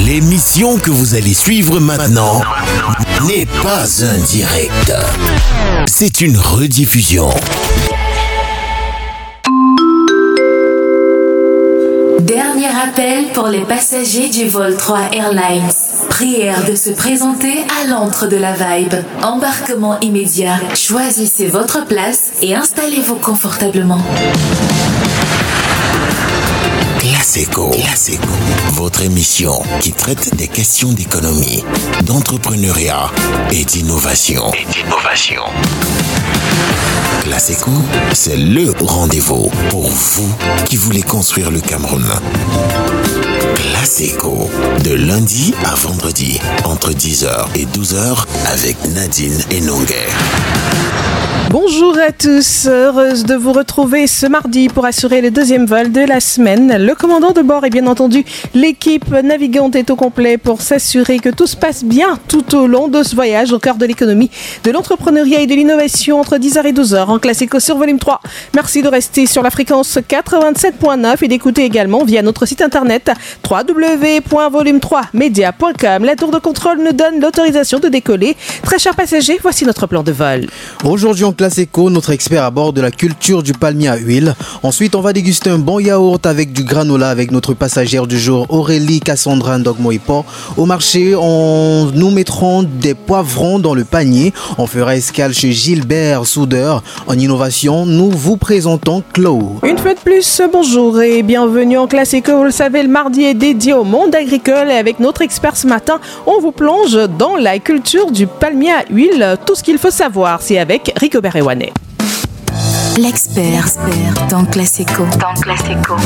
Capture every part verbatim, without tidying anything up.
L'émission que vous allez suivre maintenant n'est pas un direct. C'est une rediffusion. Dernier appel pour les passagers du vol trois Airlines. Prière de se présenter à l'antre de la Vibe. Embarquement immédiat. Choisissez votre place et installez-vous confortablement. Classico. Classico. Votre émission qui traite des questions d'économie, d'entrepreneuriat et d'innovation. Et d'innovation. Classico, c'est le rendez-vous pour vous qui voulez construire le Cameroun. Classico, de lundi à vendredi, entre dix heures et douze heures, avec Nadine Enonguer. Bonjour à tous, heureuse de vous retrouver ce mardi pour assurer le deuxième vol de la semaine. Le commandant de bord et bien entendu l'équipe navigante est au complet pour s'assurer que tout se passe bien tout au long de ce voyage au cœur de l'économie, de l'entrepreneuriat et de l'innovation entre dix heures et douze heures en Classico sur volume trois. Merci de rester sur la fréquence quatre-vingt-sept point neuf et d'écouter également via notre site internet w w w point volume trois media point com. La tour de contrôle nous donne l'autorisation de décoller. Très chers passagers, voici notre plan de vol. Aujourd'hui en Classico, notre expert aborde la culture du palmier à huile. Ensuite, on va déguster un bon yaourt avec du granola avec notre passagère du jour, Aurélie Cassandra Ndogmoipo. Au marché, on, nous mettrons des poivrons dans le panier. On fera escale chez Gilbert Soudeur. En innovation, nous vous présentons Clo. Une fois de plus, bonjour et bienvenue en Classico. Vous le savez, le mardi est dédié au monde agricole et avec notre expert ce matin, on vous plonge dans la culture du palmier à huile. Tout ce qu'il faut savoir, c'est avec Rico Berewane. L'expert dans Classico. Dans Classico.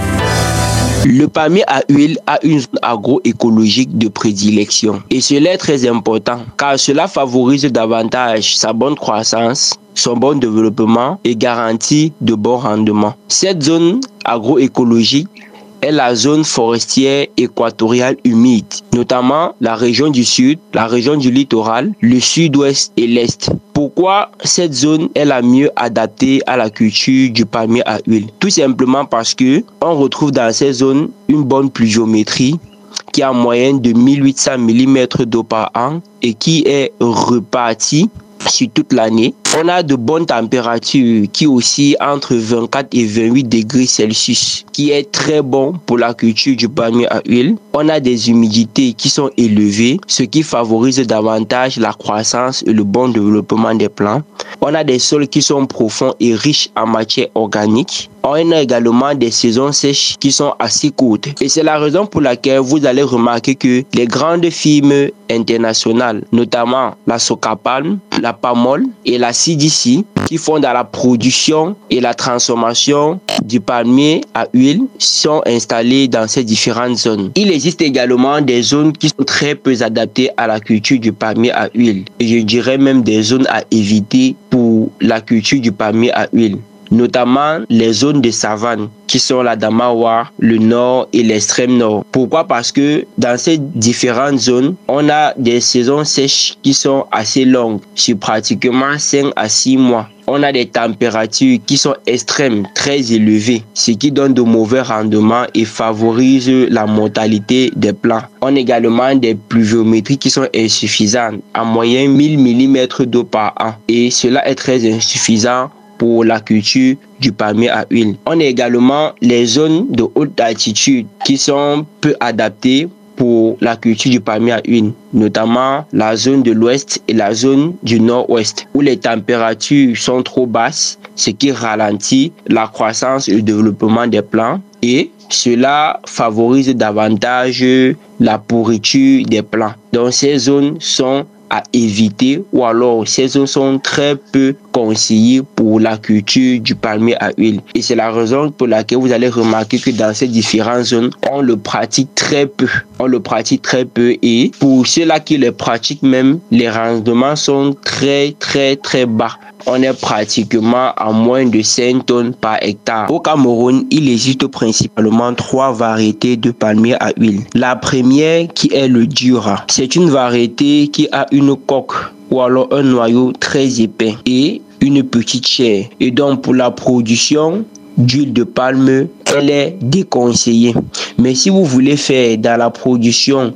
Le palmier à huile a une zone agroécologique de prédilection et cela est très important car cela favorise davantage sa bonne croissance, son bon développement et garantit de bons rendements. Cette zone agroécologique est la zone forestière équatoriale humide, notamment la région du sud, la région du littoral, le sud-ouest et l'est. Pourquoi cette zone est la mieux adaptée à la culture du palmier à huile? Tout simplement parce que on retrouve dans ces zones une bonne pluviométrie qui a en moyenne de mille huit cents millimètres d'eau par an et qui est repartie sur toute l'année. On a de bonnes températures qui oscillent entre vingt-quatre et vingt-huit degrés Celsius, qui est très bon pour la culture du palmier à huile. On a des humidités qui sont élevées, ce qui favorise davantage la croissance et le bon développement des plants. On a des sols qui sont profonds et riches en matière organique. On a également des saisons sèches qui sont assez courtes. Et c'est la raison pour laquelle vous allez remarquer que les grandes firmes internationales, notamment la Socapalm, la Pamol et la C D C, qui font dans la production et la transformation du palmier à huile, sont installées dans ces différentes zones. Il existe également des zones qui sont très peu adaptées à la culture du palmier à huile. Et je dirais même des zones à éviter pour la culture du palmier à huile, notamment les zones de savane qui sont la Damawa, le nord et l'extrême nord. Pourquoi? Parce que dans ces différentes zones, on a des saisons sèches qui sont assez longues, sur pratiquement cinq à six mois. On a des températures qui sont extrêmes, très élevées, ce qui donne de mauvais rendements et favorise la mortalité des plants. On a également des pluviométries qui sont insuffisantes, en moyenne mille millimètres d'eau par an. Et cela est très insuffisant pour la culture du palmier à huile. On a également les zones de haute altitude qui sont peu adaptées pour la culture du palmier à huile, notamment la zone de l'ouest et la zone du nord-ouest, où les températures sont trop basses, ce qui ralentit la croissance et le développement des plants, et cela favorise davantage la pourriture des plants. Donc ces zones sont à éviter, ou alors ces zones sont très peu conseillées pour la culture du palmier à huile. Et c'est la raison pour laquelle vous allez remarquer que dans ces différentes zones, on le pratique très peu. On le pratique très peu et pour ceux-là qui le pratiquent même, les rendements sont très très très bas. On est pratiquement à moins de cinq tonnes par hectare. Au Cameroun, il existe principalement trois variétés de palmiers à huile. La première qui est le Dura. C'est une variété qui a une coque ou alors un noyau très épais et une petite chair. Et donc pour la production d'huile de palme, elle est déconseillée. Mais si vous voulez faire dans la production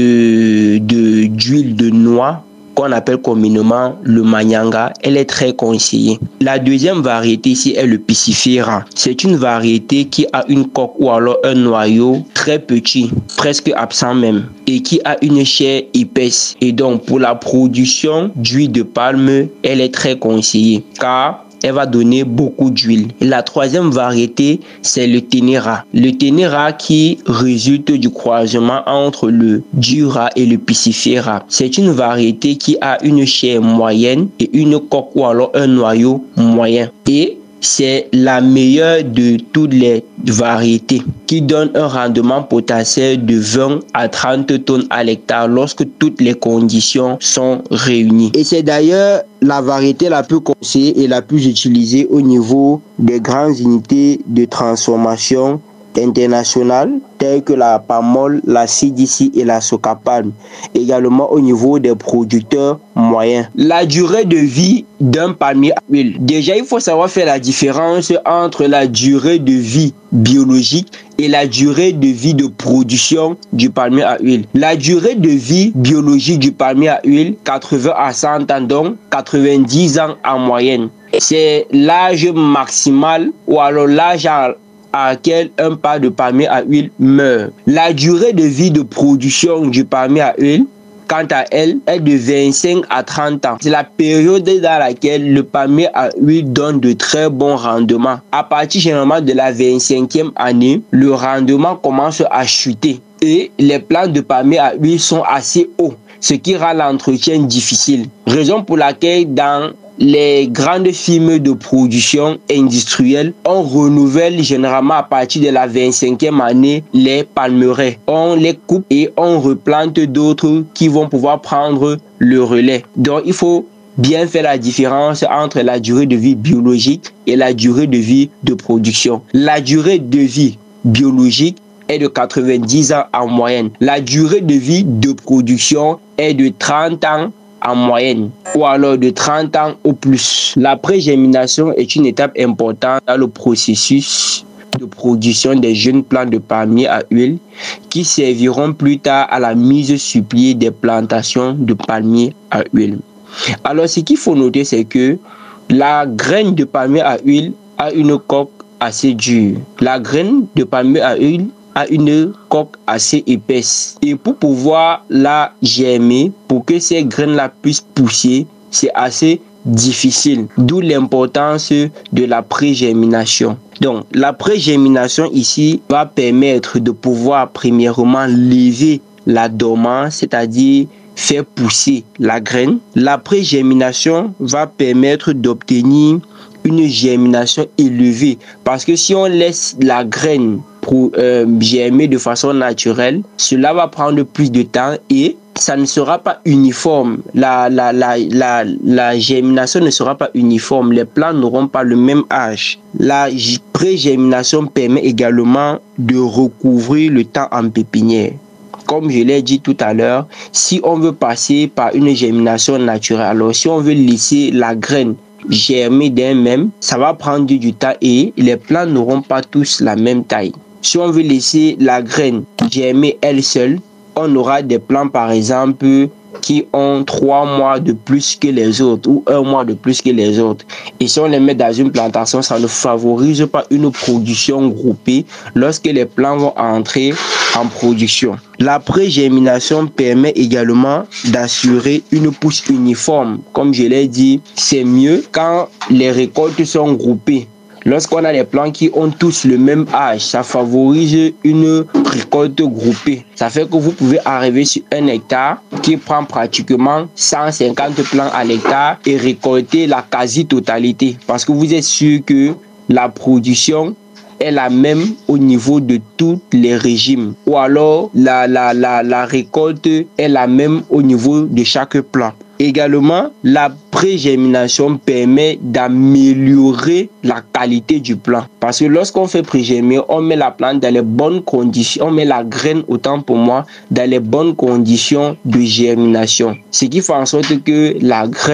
de, de, d'huile de noix, qu'on appelle communément le manyanga, elle est très conseillée. La deuxième variété ici est le piscifera. C'est une variété qui a une coque ou alors un noyau très petit, presque absent même, et qui a une chair épaisse. Et donc pour la production d'huile de palme, elle est très conseillée car elle va donner beaucoup d'huile. La troisième variété, c'est le ténéra. Le ténéra qui résulte du croisement entre le dura et le piscifera. C'est une variété qui a une chair moyenne et une coque ou alors un noyau moyen. Et c'est la meilleure de toutes les variétés qui donne un rendement potentiel de vingt à trente tonnes à l'hectare lorsque toutes les conditions sont réunies. Et c'est d'ailleurs la variété la plus conseillée et la plus utilisée au niveau des grandes unités de transformation internationales telles que la Pamol, la C D C et la Socapalm, également au niveau des producteurs moyens. La durée de vie d'un palmier à huile. Déjà, il faut savoir faire la différence entre la durée de vie biologique et la durée de vie de production du palmier à huile. La durée de vie biologique du palmier à huile, quatre-vingts à cent ans, donc quatre-vingt-dix ans en moyenne. C'est l'âge maximal ou alors l'âge à à laquelle un pas de palmier à huile meurt. La durée de vie de production du palmier à huile, quant à elle, est de vingt-cinq à trente ans. C'est la période dans laquelle le palmier à huile donne de très bons rendements. À partir généralement de la vingt-cinquième année, le rendement commence à chuter et les plants de palmier à huile sont assez hauts, ce qui rend l'entretien difficile. Raison pour laquelle dans les grandes firmes de production industrielle, on renouvelle généralement à partir de la vingt-cinquième année les palmeraies. On les coupe et on replante d'autres qui vont pouvoir prendre le relais. Donc il faut bien faire la différence entre la durée de vie biologique et la durée de vie de production. La durée de vie biologique est de quatre-vingt-dix ans en moyenne. La durée de vie de production est de trente ans en moyenne, ou alors de trente ans au plus. La pré-germination est une étape importante dans le processus de production des jeunes plants de palmier à huile qui serviront plus tard à la mise sur pied des plantations de palmier à huile. Alors ce qu'il faut noter, c'est que la graine de palmier à huile a une coque assez dure. La graine de palmier à huile a une coque assez épaisse. Et pour pouvoir la germer, pour que ces graines-là puissent pousser, c'est assez difficile. D'où l'importance de la pré-germination. Donc, la pré-germination ici va permettre de pouvoir premièrement lever la dormance, c'est-à-dire faire pousser la graine. La pré-germination va permettre d'obtenir une germination élevée. Parce que si on laisse la graine pour euh, germer de façon naturelle, cela va prendre plus de temps et ça ne sera pas uniforme. La, la, la, la, la germination ne sera pas uniforme. Les plants n'auront pas le même âge. La pré-germination permet également de recouvrir le temps en pépinière. Comme je l'ai dit tout à l'heure, si on veut passer par une germination naturelle, alors si on veut laisser la graine germer d'elle-même, ça va prendre du temps et les plants n'auront pas tous la même taille. Si on veut laisser la graine germer elle seule, on aura des plants par exemple qui ont trois mois de plus que les autres ou un mois de plus que les autres. Et si on les met dans une plantation, ça ne favorise pas une production groupée lorsque les plants vont entrer en production. La pré-germination permet également d'assurer une pousse uniforme. Comme je l'ai dit, c'est mieux quand les récoltes sont groupées. Lorsqu'on a des plants qui ont tous le même âge, ça favorise une récolte groupée. Ça fait que vous pouvez arriver sur un hectare qui prend pratiquement cent cinquante plants à l'hectare et récolter la quasi-totalité. Parce que vous êtes sûr que la production est la même au niveau de tous les régimes. Ou alors la, la, la, la récolte est la même au niveau de chaque plant. Également, la pré-germination permet d'améliorer la qualité du plant. Parce que lorsqu'on fait pré-germer, on met la plante dans les bonnes conditions, on met la graine, autant pour moi, dans les bonnes conditions de germination. Ce qui fait en sorte que la graine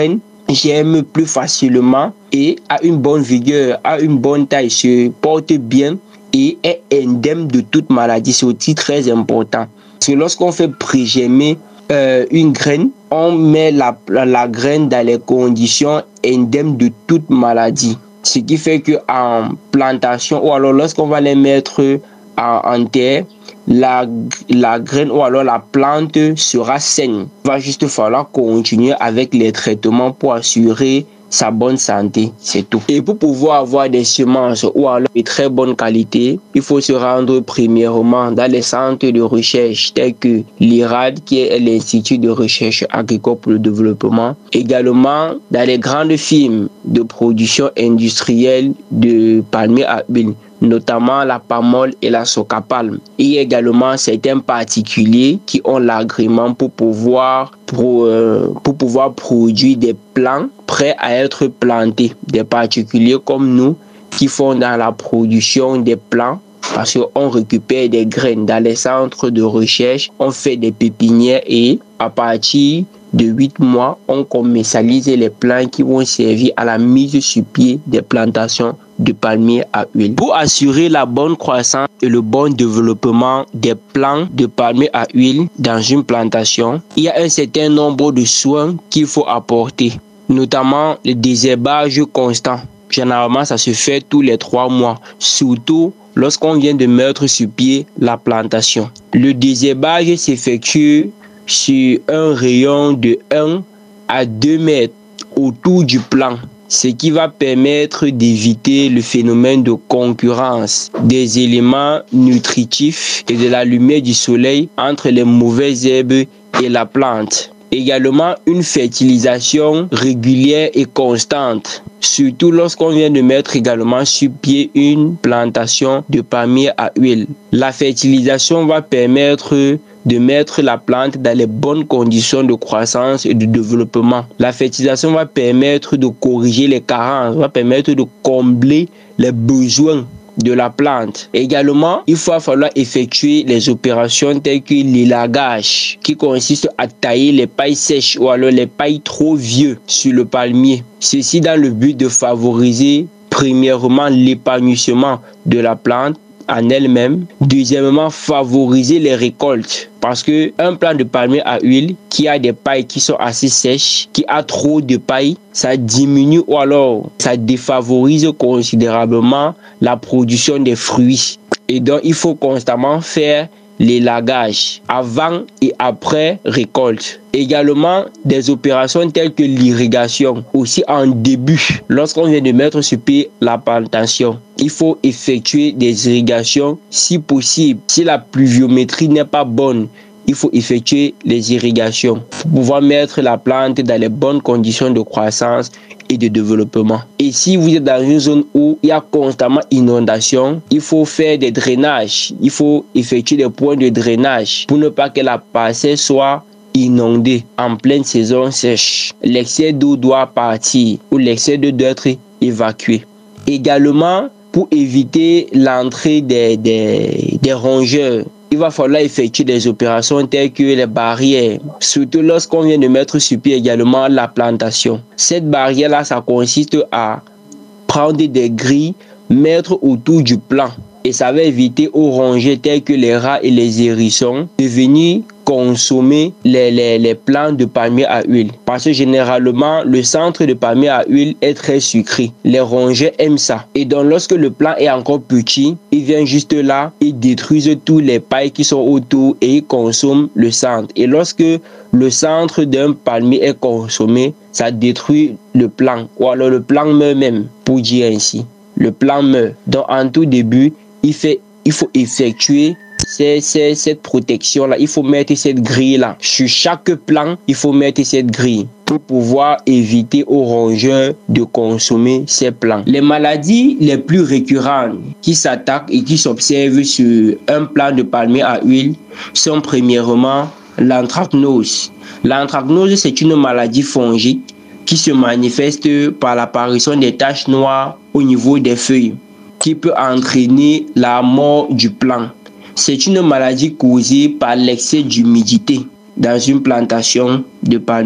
germe plus facilement et a une bonne vigueur, a une bonne taille, se porte bien et est indemne de toute maladie. C'est aussi très important. Parce que lorsqu'on fait pré-germer euh, une graine, on met la, la, la graine dans les conditions indemnes de toute maladie. Ce qui fait qu'en plantation, ou alors lorsqu'on va les mettre en, en terre, la, la graine ou alors la plante sera saine. Il va juste falloir continuer avec les traitements pour assurer sa bonne santé, c'est tout. Et pour pouvoir avoir des semences ou alors de très bonne qualité, il faut se rendre premièrement dans les centres de recherche tels que l'I R A D, qui est l'Institut de recherche agricole pour le développement. Également dans les grandes firmes de production industrielle de palmiers à huile, notamment la Pamol et la Socapalm. Il y a également certains particuliers qui ont l'agrément pour pouvoir, pour, euh, pour pouvoir produire des plants prêts à être plantés. Des particuliers comme nous qui font dans la production des plants, parce qu'on récupère des graines dans les centres de recherche, on fait des pépinières et à partir de huit mois, on commercialise les plants qui vont servir à la mise sur pied des plantations de palmiers à huile. Pour assurer la bonne croissance et le bon développement des plants de palmiers à huile dans une plantation, il y a un certain nombre de soins qu'il faut apporter, notamment le désherbage constant. Généralement, ça se fait tous les trois mois, surtout lorsqu'on vient de mettre sur pied la plantation. Le désherbage s'effectue sur un rayon de un à deux mètres autour du plant, ce qui va permettre d'éviter le phénomène de concurrence des éléments nutritifs et de la lumière du soleil entre les mauvaises herbes et la plante. Également, une fertilisation régulière et constante, surtout lorsqu'on vient de mettre également sur pied une plantation de palmiers à huile. La fertilisation va permettre de mettre la plante dans les bonnes conditions de croissance et de développement. La fertilisation va permettre de corriger les carences, va permettre de combler les besoins de la plante. Également, il va falloir effectuer les opérations telles que l'élagage, qui consiste à tailler les pailles sèches ou alors les pailles trop vieux sur le palmier. Ceci dans le but de favoriser premièrement l'épanouissement de la plante en elle-même. Deuxièmement, favoriser les récoltes. Parce que un plant de palmier à huile qui a des pailles qui sont assez sèches, qui a trop de paille, ça diminue ou alors ça défavorise considérablement la production des fruits. Et donc, il faut constamment faire l'élagage avant et après récolte. Également, des opérations telles que l'irrigation, aussi en début, lorsqu'on vient de mettre sur pied la plantation. Il faut effectuer des irrigations si possible. Si la pluviométrie n'est pas bonne, il faut effectuer les irrigations pour pouvoir mettre la plante dans les bonnes conditions de croissance et de développement. Et si vous êtes dans une zone où il y a constamment inondation, il faut faire des drainages. Il faut effectuer des points de drainage pour ne pas que la parcelle soit inondée en pleine saison sèche. L'excès d'eau doit partir ou l'excès d'eau doit être évacué. Également, pour éviter l'entrée des, des, des rongeurs, il va falloir effectuer des opérations telles que les barrières, surtout lorsqu'on vient de mettre sur pied également la plantation. Cette barrière-là, ça consiste à prendre des grilles, mettre autour du plant. Et ça va éviter aux rongeurs tels que les rats et les hérissons de venir consommer les, les, les plants de palmier à huile. Parce que généralement, le centre de palmier à huile est très sucré. Les rongeurs aiment ça. Et donc, lorsque le plant est encore petit, ils viennent juste là, ils détruisent tous les pailles qui sont autour et ils consomment le centre. Et lorsque le centre d'un palmier est consommé, ça détruit le plant. Ou alors le plant meurt même, pour dire ainsi. Le plant meurt. Donc, en tout début, il, fait, il faut effectuer C'est, c'est, cette protection-là, il faut mettre cette grille-là. Sur chaque plant, il faut mettre cette grille pour pouvoir éviter aux rongeurs de consommer ces plants. Les maladies les plus récurrentes qui s'attaquent et qui s'observent sur un plant de palmier à huile sont premièrement l'anthracnose. L'anthracnose, c'est une maladie fongique qui se manifeste par l'apparition des taches noires au niveau des feuilles, qui peut entraîner la mort du plant. C'est une maladie causée par l'excès d'humidité dans une plantation de palmiers.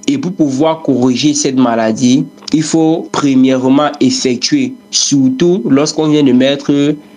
Et pour pouvoir corriger cette maladie, il faut premièrement effectuer, surtout lorsqu'on vient de mettre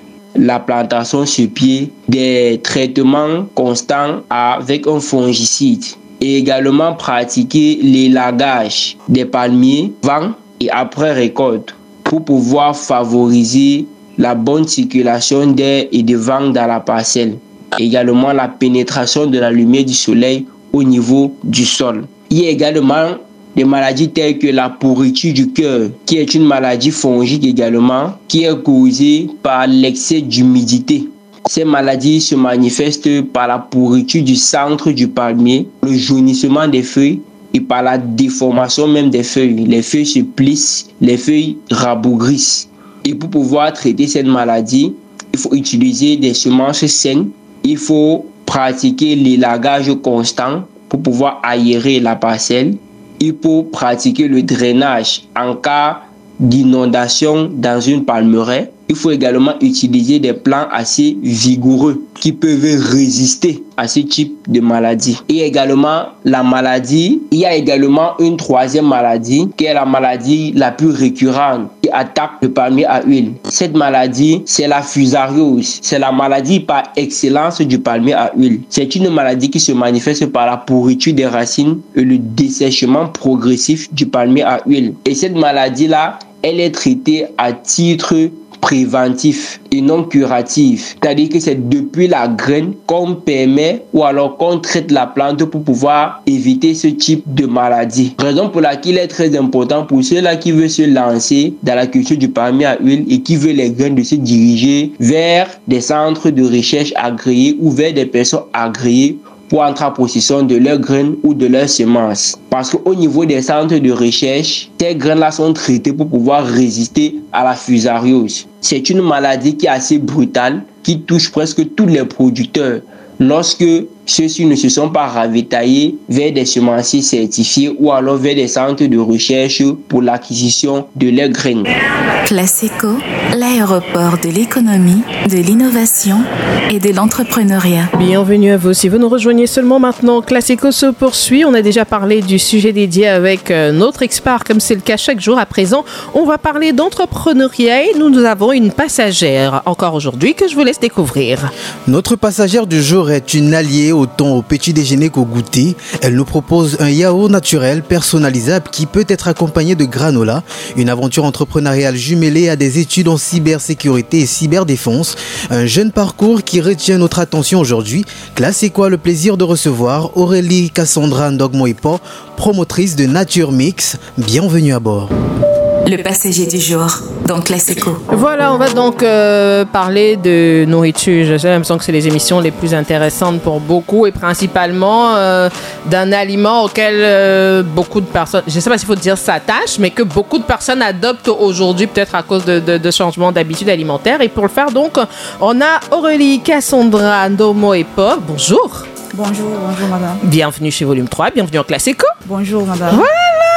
la plantation sur pied, des traitements constants avec un fongicide. Et également pratiquer l'élagage des palmiers avant et après récolte pour pouvoir favoriser la bonne circulation d'air et de vent dans la parcelle. Également la pénétration de la lumière du soleil au niveau du sol. Il y a également des maladies telles que la pourriture du cœur, qui est une maladie fongique également, qui est causée par l'excès d'humidité. Ces maladies se manifestent par la pourriture du centre du palmier, le jaunissement des feuilles et par la déformation même des feuilles. Les feuilles se plissent, les feuilles rabougrissent. Et pour pouvoir traiter cette maladie, il faut utiliser des semences saines, il faut pratiquer l'élagage constant pour pouvoir aérer la parcelle. Il faut pratiquer le drainage en cas d'inondation dans une palmeraie. Il faut également utiliser des plants assez vigoureux qui peuvent résister à ce type de maladie. Et également la maladie, il y a également une troisième maladie qui est la maladie la plus récurrente qui attaque le palmier à huile. Cette maladie, c'est la fusariose. C'est la maladie par excellence du palmier à huile. C'est une maladie qui se manifeste par la pourriture des racines et le dessèchement progressif du palmier à huile. Et cette maladie-là, elle est traitée à titre préventif et non curatif. C'est-à-dire que c'est depuis la graine qu'on permet ou alors qu'on traite la plante pour pouvoir éviter ce type de maladie. Raison pour laquelle il est très important pour ceux-là qui veulent se lancer dans la culture du palmier à huile et qui veulent les graines de se diriger vers des centres de recherche agréés ou vers des personnes agréées pour entrer en possession de leurs graines ou de leurs semences. Parce qu'au niveau des centres de recherche, ces graines-là sont traitées pour pouvoir résister à la fusariose. C'est une maladie qui est assez brutale, qui touche presque tous les producteurs lorsque ceux-ci ne se sont pas ravitaillés vers des semenciers certifiés ou alors vers des centres de recherche pour l'acquisition de leurs graines. Classico, l'aéroport de l'économie, de l'innovation et de l'entrepreneuriat. Bienvenue à vous. Si vous nous rejoignez seulement maintenant, Classico se poursuit. On a déjà parlé du sujet dédié avec notre expert, comme c'est le cas chaque jour. À présent, on va parler d'entrepreneuriat et nous, nous avons une passagère encore aujourd'hui que je vous laisse découvrir. Notre passagère du jour est une alliée autant au petit déjeuner qu'au goûter. Elle nous propose un yaourt naturel personnalisable qui peut être accompagné de granola. Une aventure entrepreneuriale jumelée à des études en cybersécurité et cyberdéfense. Un jeune parcours qui retient notre attention aujourd'hui. Classico a le plaisir de recevoir Aurélie Cassandra Ndogmoipo, promotrice de Nature Mix. Bienvenue à bord. Le passager du jour, dans Classico. Voilà, on va donc euh, parler de nourriture. J'ai l'impression que c'est les émissions les plus intéressantes pour beaucoup et principalement euh, d'un aliment auquel euh, beaucoup de personnes, je ne sais pas s'il faut dire s'attachent, mais que beaucoup de personnes adoptent aujourd'hui, peut-être à cause de, de, de changements d'habitudes alimentaires. Et pour le faire, donc, on a Aurélie Cassandra Ndogmoipo. Bonjour. Bonjour, bonjour madame. Bienvenue chez Volume trois, bienvenue en Classico. Bonjour madame. Voilà.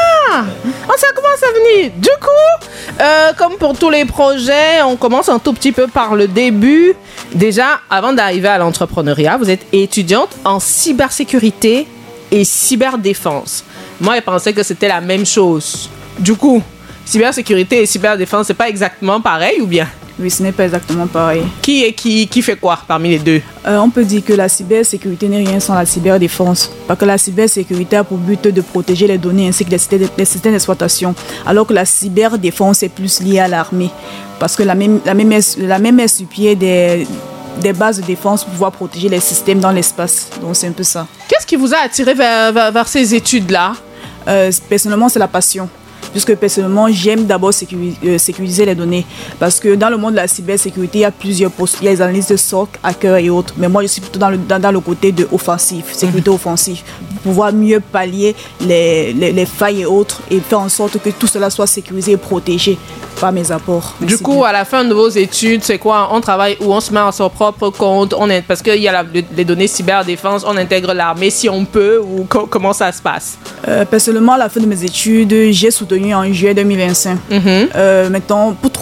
On ça commence à venir. Du coup, euh, comme pour tous les projets, on commence un tout petit peu par le début. Déjà, avant d'arriver à l'entrepreneuriat, vous êtes étudiante en cybersécurité et cyberdéfense. Moi, je pensais que c'était la même chose. Du coup, cybersécurité et cyberdéfense, c'est pas exactement pareil ou bien? Oui, ce n'est pas exactement pareil. Qui est qui, qui fait quoi parmi les deux? euh, On peut dire que la cybersécurité n'est rien sans la cyberdéfense. Parce que la cybersécurité a pour but de protéger les données ainsi que les systèmes, les systèmes d'exploitation. Alors que la cyberdéfense est plus liée à l'armée. Parce que la même, la même, la même est sur pied des, des bases de défense pour pouvoir protéger les systèmes dans l'espace. Donc c'est un peu ça. Qu'est-ce qui vous a attiré vers, vers, vers ces études-là? euh, Personnellement, c'est la passion. Puisque personnellement, j'aime d'abord sécuriser, euh, sécuriser les données. Parce que dans le monde de la cybersécurité, il y a plusieurs postes. Il y a les analystes de S O C, hackers et autres. Mais moi, je suis plutôt dans le, dans, dans le côté de offensif, sécurité mmh. offensive. Pour pouvoir mieux pallier les, les, les failles et autres et faire en sorte que tout cela soit sécurisé et protégé par mes apports. Merci du coup, bien. À la fin de vos études, c'est quoi? On travaille où on se met à son propre compte? On est, parce qu'il y a la, les données cyberdéfense, on intègre l'armée si on peut ou co- comment ça se passe? euh, Personnellement, à la fin de mes études, j'ai soutenu en juillet deux mille vingt-cinq. Mm-hmm. Euh, maintenant, pour,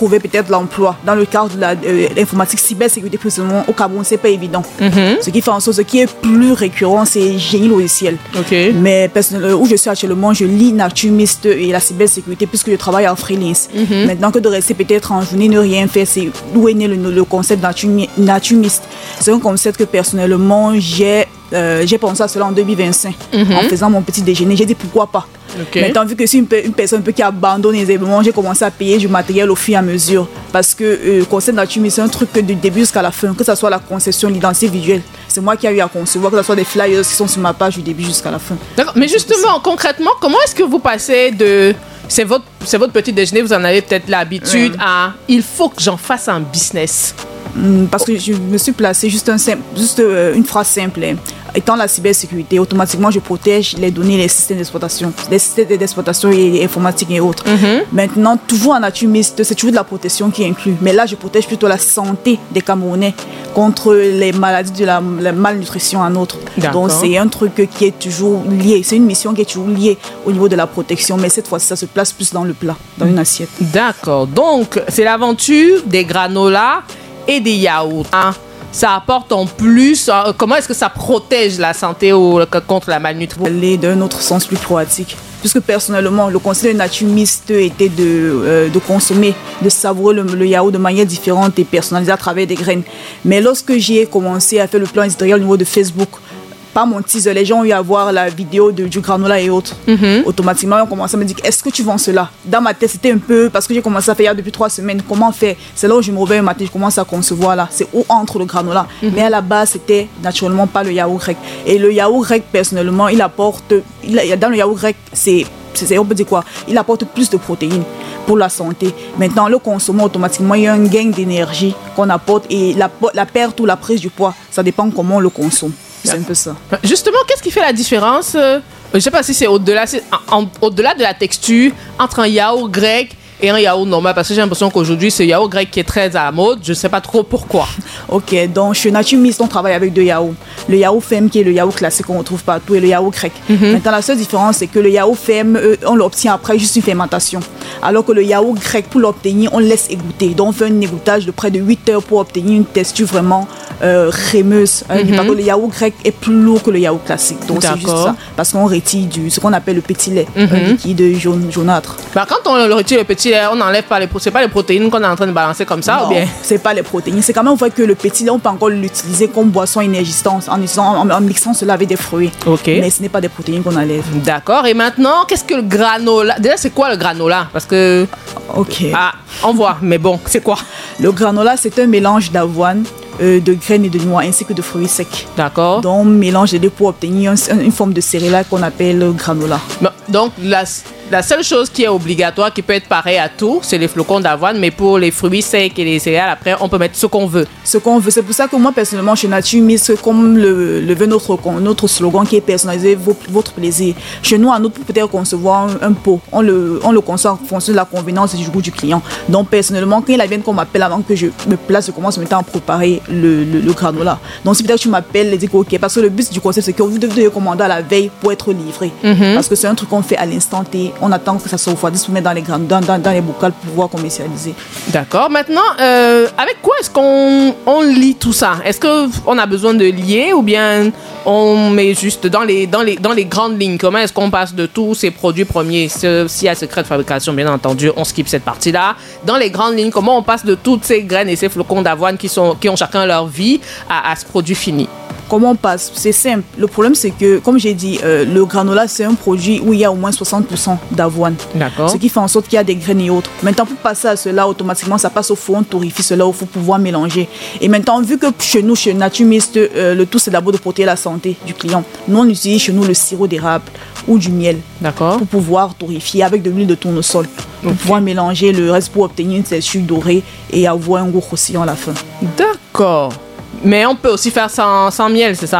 trouver peut-être l'emploi dans le cadre de la, euh, l'informatique cybersécurité précisément au Cameroun, c'est pas évident. Mm-hmm. Ce qui fait en sorte, ce qui est plus récurrent, c'est génie logiciel. Okay. Mais personnellement, où je suis actuellement, je lis Naturmist et la cybersécurité puisque je travaille en freelance. Mm-hmm. Maintenant que de rester peut-être en journée, ne rien faire, c'est d'où est né le, le concept Naturmist. C'est un concept que personnellement, j'ai, euh, j'ai pensé à cela en deux mille vingt-cinq mm-hmm. en faisant mon petit déjeuner. J'ai dit pourquoi pas. Okay. Maintenant, vu que je suis une, une personne un peu qui abandonne les événements, j'ai commencé à payer du matériel au fur et à mesure. Parce que le euh, concept Naturmist, c'est un truc que du début jusqu'à la fin, que ce soit la conception, l'identité visuelle, c'est moi qui ai eu à concevoir, que ce soit des flyers qui sont sur ma page du début jusqu'à la fin. D'accord. Mais justement, concrètement, comment est-ce que vous passez de... C'est votre, c'est votre petit déjeuner, vous en avez peut-être l'habitude, ouais. à il faut que j'en fasse un business. Parce que je me suis placée juste, un simple, juste euh, une phrase simple. Hein. Étant la cybersécurité, automatiquement, je protège les données, les systèmes d'exploitation, les systèmes d'exploitation et informatique et autres. Mm-hmm. Maintenant, toujours en Naturmist, c'est toujours de la protection qui inclut. Mais là, je protège plutôt la santé des Camerounais contre les maladies de la, la malnutrition en autres. Donc, c'est un truc qui est toujours lié. C'est une mission qui est toujours liée au niveau de la protection. Mais cette fois-ci, ça se place plus dans le plat, dans une assiette. D'accord. Donc, c'est l'aventure des granolas et des yaourts. Hein? Ça apporte en plus, euh, comment est-ce que ça protège la santé ou, contre la malnutrition? Aller d'un autre sens plus pratique. Puisque personnellement, le conseil de Naturmist était de, euh, de consommer, de savourer le, le yaourt de manière différente et personnalisée à travers des graines. Mais lorsque j'ai commencé à faire le plan éditorial au niveau de Facebook, pas mon teaser, les gens ont eu à voir la vidéo de, du granola et autres. Mm-hmm. Automatiquement, ils ont commencé à me dire, est-ce que tu vends cela? Dans ma tête, c'était un peu, parce que j'ai commencé à faire depuis trois semaines, comment faire? C'est là où je me réveille un matin, je commence à concevoir là, c'est où entre le granola. Mm-hmm. Mais à la base, c'était naturellement pas le yaourt grec. Et le yaourt grec, personnellement, il apporte, il, dans le yaourt grec, c'est, c'est, on peut dire quoi? Il apporte plus de protéines pour la santé. Maintenant, le consommant, automatiquement, il y a un gain d'énergie qu'on apporte et la, la perte ou la prise du poids, ça dépend comment on le consomme. C'est un peu ça. Justement, qu'est-ce qui fait la différence euh, je ne sais pas si c'est au-delà, c'est en, en, au-delà de la texture entre un yaourt grec et un yaourt normal, parce que j'ai l'impression qu'aujourd'hui c'est le yaourt grec qui est très à la mode. Je ne sais pas trop pourquoi. Ok, donc chez Naturmist, on travaille avec deux yaourts. Le yaourt F E M qui est le yaourt classique qu'on retrouve partout et le yaourt grec. Mm-hmm. Maintenant, la seule différence, c'est que le yaourt F E M, euh, on l'obtient après juste une fermentation. Alors que le yaourt grec, pour l'obtenir, on laisse égoutter. Donc on fait un égouttage de près de huit heures pour obtenir une texture vraiment euh, crémeuse. Hein. Mm-hmm. Pardon, le yaourt grec est plus lourd que le yaourt classique. Donc D'accord. c'est juste ça. Parce qu'on retire du, ce qu'on appelle le petit lait, mm-hmm. un liquide jaune, jaunâtre. Bah, quand on le retire le petit lait, on n'enlève pas les, c'est pas les protéines qu'on est en train de balancer comme ça, non, ou bien? C'est pas les protéines. C'est quand même vrai que le petit lait, on peut encore l'utiliser comme boisson énergisante en, en, en mixant cela avec des fruits. Okay. Mais ce n'est pas des protéines qu'on enlève. D'accord. Et maintenant, qu'est-ce que le granola? Déjà, c'est quoi le granola? Parce que... Ok. Ah, on voit. Mais bon, c'est quoi? Le granola, c'est un mélange d'avoine, euh, de graines et de noix, ainsi que de fruits secs. D'accord. Donc, on mélange les deux pour obtenir un, une forme de céréales qu'on appelle granola. Donc, la... La seule chose qui est obligatoire, qui peut être pareil à tout, c'est les flocons d'avoine, mais pour les fruits secs et les céréales, après, on peut mettre ce qu'on veut. Ce qu'on veut. C'est pour ça que moi, personnellement, chez Naturmist, comme le, le veut notre, notre slogan qui est personnalisé votre plaisir. Chez nous, à nous, pour peut-être concevoir un, un pot, on le, on le conçoit en fonction de la convenance et du goût du client. Donc, personnellement, quand il a bien qu'on m'appelle avant que je me place, je commence maintenant à préparer le, le, le granola. Donc, si peut-être tu m'appelles, les dis OK, parce que le but du concept, c'est que vous devez commander à la veille pour être livré. Mm-hmm. Parce que c'est un truc qu'on fait à l'instant T. On attend que ça se refroidisse pour mettre dans les grandes, dans, dans, dans les bocaux pour pouvoir commercialiser. D'accord. Maintenant, euh, avec quoi est-ce qu'on on lit tout ça? Est-ce qu'on a besoin de lier ou bien on met juste dans les, dans les, dans les grandes lignes? Comment est-ce qu'on passe de tous ces produits premiers? S'il y a secret de fabrication, bien entendu, on skip cette partie-là. Dans les grandes lignes, comment on passe de toutes ces graines et ces flocons d'avoine qui, sont, qui ont chacun leur vie à, à ce produit fini? Comment on passe? C'est simple. Le problème, c'est que, comme j'ai dit, euh, le granola, c'est un produit où il y a au moins soixante pour cent d'avoine. D'accord. Ce qui fait en sorte qu'il y a des graines et autres. Maintenant, pour passer à cela, automatiquement, ça passe au four, on torréfie cela où il faut pouvoir mélanger. Et maintenant, vu que chez nous, chez Naturmist, euh, le tout, c'est d'abord de protéger la santé du client. Nous, on utilise chez nous le sirop d'érable ou du miel. D'accord. Pour pouvoir torréfier avec de l'huile de tournesol. Pour okay. pouvoir mélanger le reste pour obtenir une texture dorée et avoir un goût croustillant à la fin. D'accord. Mais on peut aussi faire sans, sans miel, c'est ça?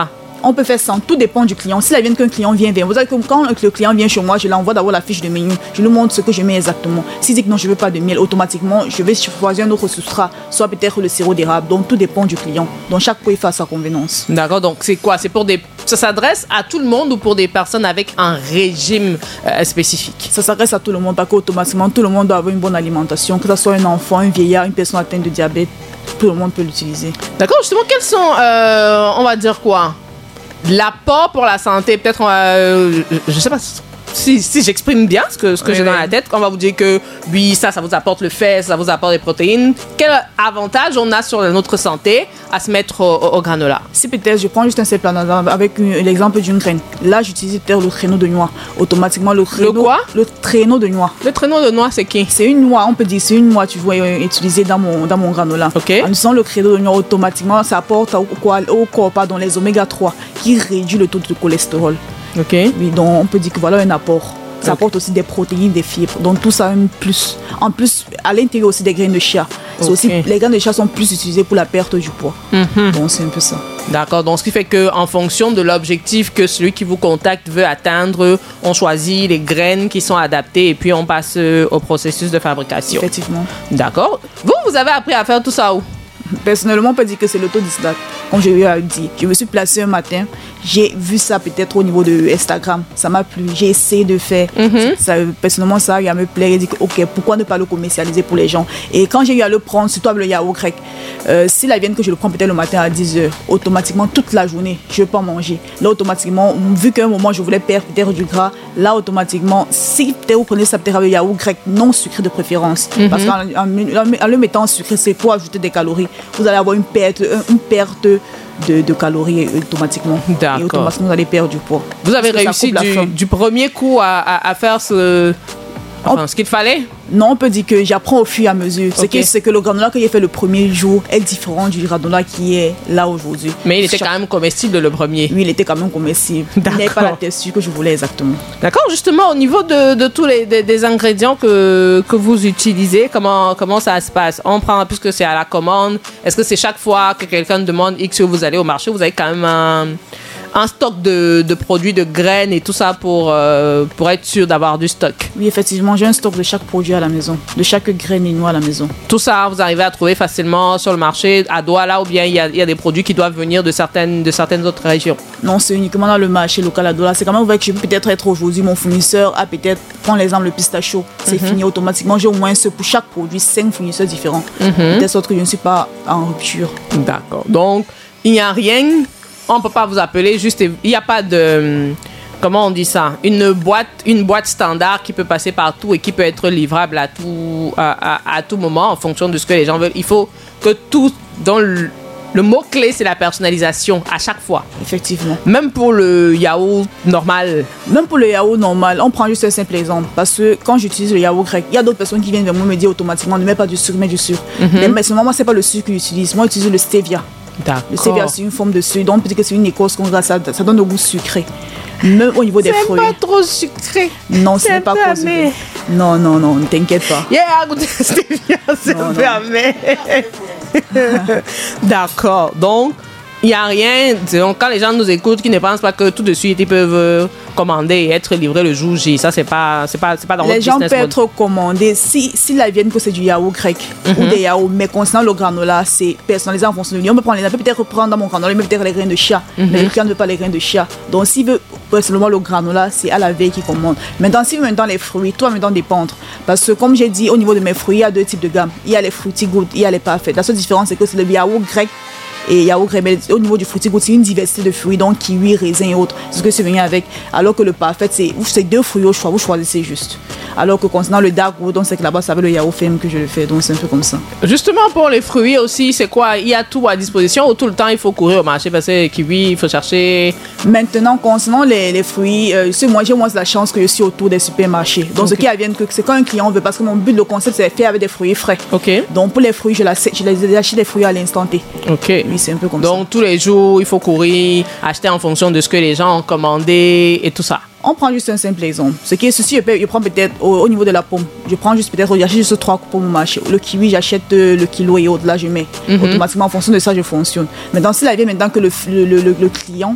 On peut faire ça, tout dépend du client. Si la vient qu'un client vient vers vous, savez que quand le client vient chez moi, je l'envoie d'abord la fiche de menu, je lui montre ce que je mets exactement. S'il dit que non, je veux pas de miel, automatiquement, je vais choisir un autre substrat, soit peut-être le sirop d'érable. Donc tout dépend du client. Donc chaque pot il fait à sa convenance. D'accord, donc c'est quoi? C'est pour des... Ça s'adresse à tout le monde ou pour des personnes avec un régime euh, spécifique? Ça s'adresse à tout le monde, parce qu'automatiquement, tout le monde doit avoir une bonne alimentation, que ce soit un enfant, un vieillard, une personne atteinte de diabète, tout le monde peut l'utiliser. D'accord, justement, quels sont, euh, on va dire quoi? L'apport pour la santé, peut-être, on va, euh, je sais pas si, si j'exprime bien ce que, ce que oui, j'ai oui. dans la tête, on va vous dire que oui, ça, ça vous apporte le fer, ça vous apporte des protéines. Quel avantage on a sur notre santé à se mettre au, au, au granola? Si peut-être, je prends juste un simple avec l'exemple d'une graine. Là, j'utilise peut-être le traîneau de noix. Automatiquement, le traîneau... Le quoi? Le traîneau de noix. Le traîneau de noix, c'est qui? C'est une noix, on peut dire, c'est une noix, tu vois, utilisée dans mon, dans mon granola. Ok. En utilisant le traîneau de noix, automatiquement, ça apporte au, au corps, pardon, les oméga trois, qui réduit le taux de cholestérol. Ok. Oui, donc on peut dire que voilà un apport. Ça apporte aussi des protéines, des fibres. Donc tout ça, un plus. En plus, à l'intérieur aussi des graines de chia. C'est okay. aussi, les graines de chia sont plus utilisées pour la perte du poids. Mm-hmm. Donc c'est un peu ça. D'accord. Donc ce qui fait qu'en fonction de l'objectif que celui qui vous contacte veut atteindre, on choisit les graines qui sont adaptées et puis on passe au processus de fabrication. Effectivement. D'accord. Vous, vous avez appris à faire tout ça où? Personnellement, on peut dire que c'est l'autodidacte. Comme je lui ai dit, je me suis placée un matin, j'ai vu ça peut-être au niveau de Instagram, ça m'a plu, j'ai essayé de faire. Mm-hmm. Ça, personnellement, ça il me plaît. J'ai dit ok, pourquoi ne pas le commercialiser pour les gens? Et quand j'ai eu à le prendre, surtout avec le yaourt grec, euh, si la viande que je le prends peut-être le matin à dix heures, automatiquement toute la journée, je ne vais pas manger. Là, automatiquement, vu qu'à un moment je voulais perdre peut-être du gras, là, automatiquement, si peut-être vous prenez ça peut-être avec le yaourt grec non sucré de préférence, mm-hmm. parce qu'en en, en, en le mettant sucré, c'est pour ajouter des calories. Vous allez avoir une perte, une perte de, de calories automatiquement. D'accord. Et automatiquement, vous allez perdre du poids. Vous avez réussi du, du premier coup à, à, à faire ce, enfin, on, ce qu'il fallait? Non, on peut dire que j'apprends au fur et à mesure. Okay. C'est que, que le granola que j'ai fait le premier jour est différent du granola qui est là aujourd'hui. Mais il était Chaque... quand même comestible le premier. Oui, il était quand même comestible. Il n'avait pas la texture que je voulais exactement. D'accord, justement, au niveau de, de tous les des, des ingrédients que, que vous utilisez, comment, comment ça se passe? On prend, puisque c'est à la commande, est-ce que c'est chaque fois que quelqu'un demande X que vous allez au marché, vous avez quand même un... un stock de, de produits, de graines et tout ça pour, euh, pour être sûr d'avoir du stock? Oui, effectivement, j'ai un stock de chaque produit à la maison, de chaque graine et noix à la maison. Tout ça, vous arrivez à trouver facilement sur le marché à Douala ou bien il y a, il y a des produits qui doivent venir de certaines, de certaines autres régions? Non, c'est uniquement dans le marché local à Douala. C'est quand même vrai que je peux peut-être être aujourd'hui mon fournisseur à peut-être, prendre l'exemple le pistachio, c'est mm-hmm. fini automatiquement. J'ai au moins ce, pour chaque produit cinq fournisseurs différents. Mm-hmm. De sorte que je ne suis pas en rupture. D'accord. Donc, il n'y a rien... On ne peut pas vous appeler, juste, il n'y a pas de, comment on dit ça, une boîte, une boîte standard qui peut passer partout et qui peut être livrable à tout, à, à, à tout moment en fonction de ce que les gens veulent. Il faut que tout, dans le, le mot-clé, c'est la personnalisation à chaque fois. Effectivement. Même pour le yaourt normal. Même pour le yaourt normal, on prend juste un simple exemple. Parce que quand j'utilise le yaourt grec, il y a d'autres personnes qui viennent vers moi me dire automatiquement, ne mets pas du sucre, mets du sucre. Mm-hmm. Mais personnellement, moi, ce n'est pas le sucre que j'utilise. Moi, j'utilise le stevia. D'accord. Le stevia, c'est une forme de sucre. Donc, on peut dire que c'est une écorce qu'on ça, ça donne un goût sucré. Même au niveau des fruits. C'est pas trop sucré. Non, ce n'est pas trop sucré. Non, non, non, ne t'inquiète pas. Yeah, goûter le stevia, c'est fermé. D'accord. Donc, il n'y a rien. Donc, quand les gens nous écoutent, qui ne pensent pas que tout de suite ils peuvent euh, commander et être livrés le jour J, ça, c'est pas, c'est pas, c'est pas dans les votre gens business peuvent mode. être commandés si, si la viande que c'est du yaourt grec mm-hmm. ou des yaourts, mais concernant le granola, c'est personnalisé en fonction de lui. On peut prendre les, on peut peut-être prendre dans mon granola, mais peut-être les graines de chia, mm-hmm. mais le client ne veut pas les graines de chia. Donc, s'il veut personnellement le granola, c'est à la veille qu'il commande. Maintenant, s'il veut maintenant les fruits, toi, maintenant dépendre. Parce que, comme j'ai dit, au niveau de mes fruits, il y a deux types de gamme. Il y a les fruity good, il y a les parfaits. La seule différence, c'est que c'est le yaourt grec. Et yaourt grec, au niveau du fruity good, c'est une diversité de fruits, donc kiwi, raisin et autres. C'est ce que c'est venu avec. Alors que le parfait, c'est, c'est deux fruits au choix, vous choisissez juste. Alors que concernant le dark wood, donc c'est que là-bas, c'est avec le yaourt ferme que je le fais, donc c'est un peu comme ça. Justement, pour les fruits aussi, c'est quoi? Il y a tout à disposition ou tout le temps il faut courir au marché parce que kiwi, il faut chercher? Maintenant, concernant les, les fruits, euh, moi j'ai moins la chance que je suis autour des supermarchés. Donc okay. ce qui vient, c'est quand un client veut, parce que mon but, le concept, c'est de faire avec des fruits frais. Ok. Donc pour les fruits, je, la, je les achète des fruits à l'instant T. Ok. Oui, c'est un peu comme donc, ça. Donc tous les jours, il faut courir, acheter en fonction de ce que les gens ont commandé et tout ça. On prend juste un simple exemple. Ce qui est ceci, je, je prends peut-être au, au niveau de la pomme. Je prends juste peut-être, j'achète juste trois pommes au marché. Le kiwi, j'achète le kilo et autres. Là, je mets mm-hmm. automatiquement en fonction de ça, je fonctionne. Maintenant, si la vie maintenant que le, le, le, le client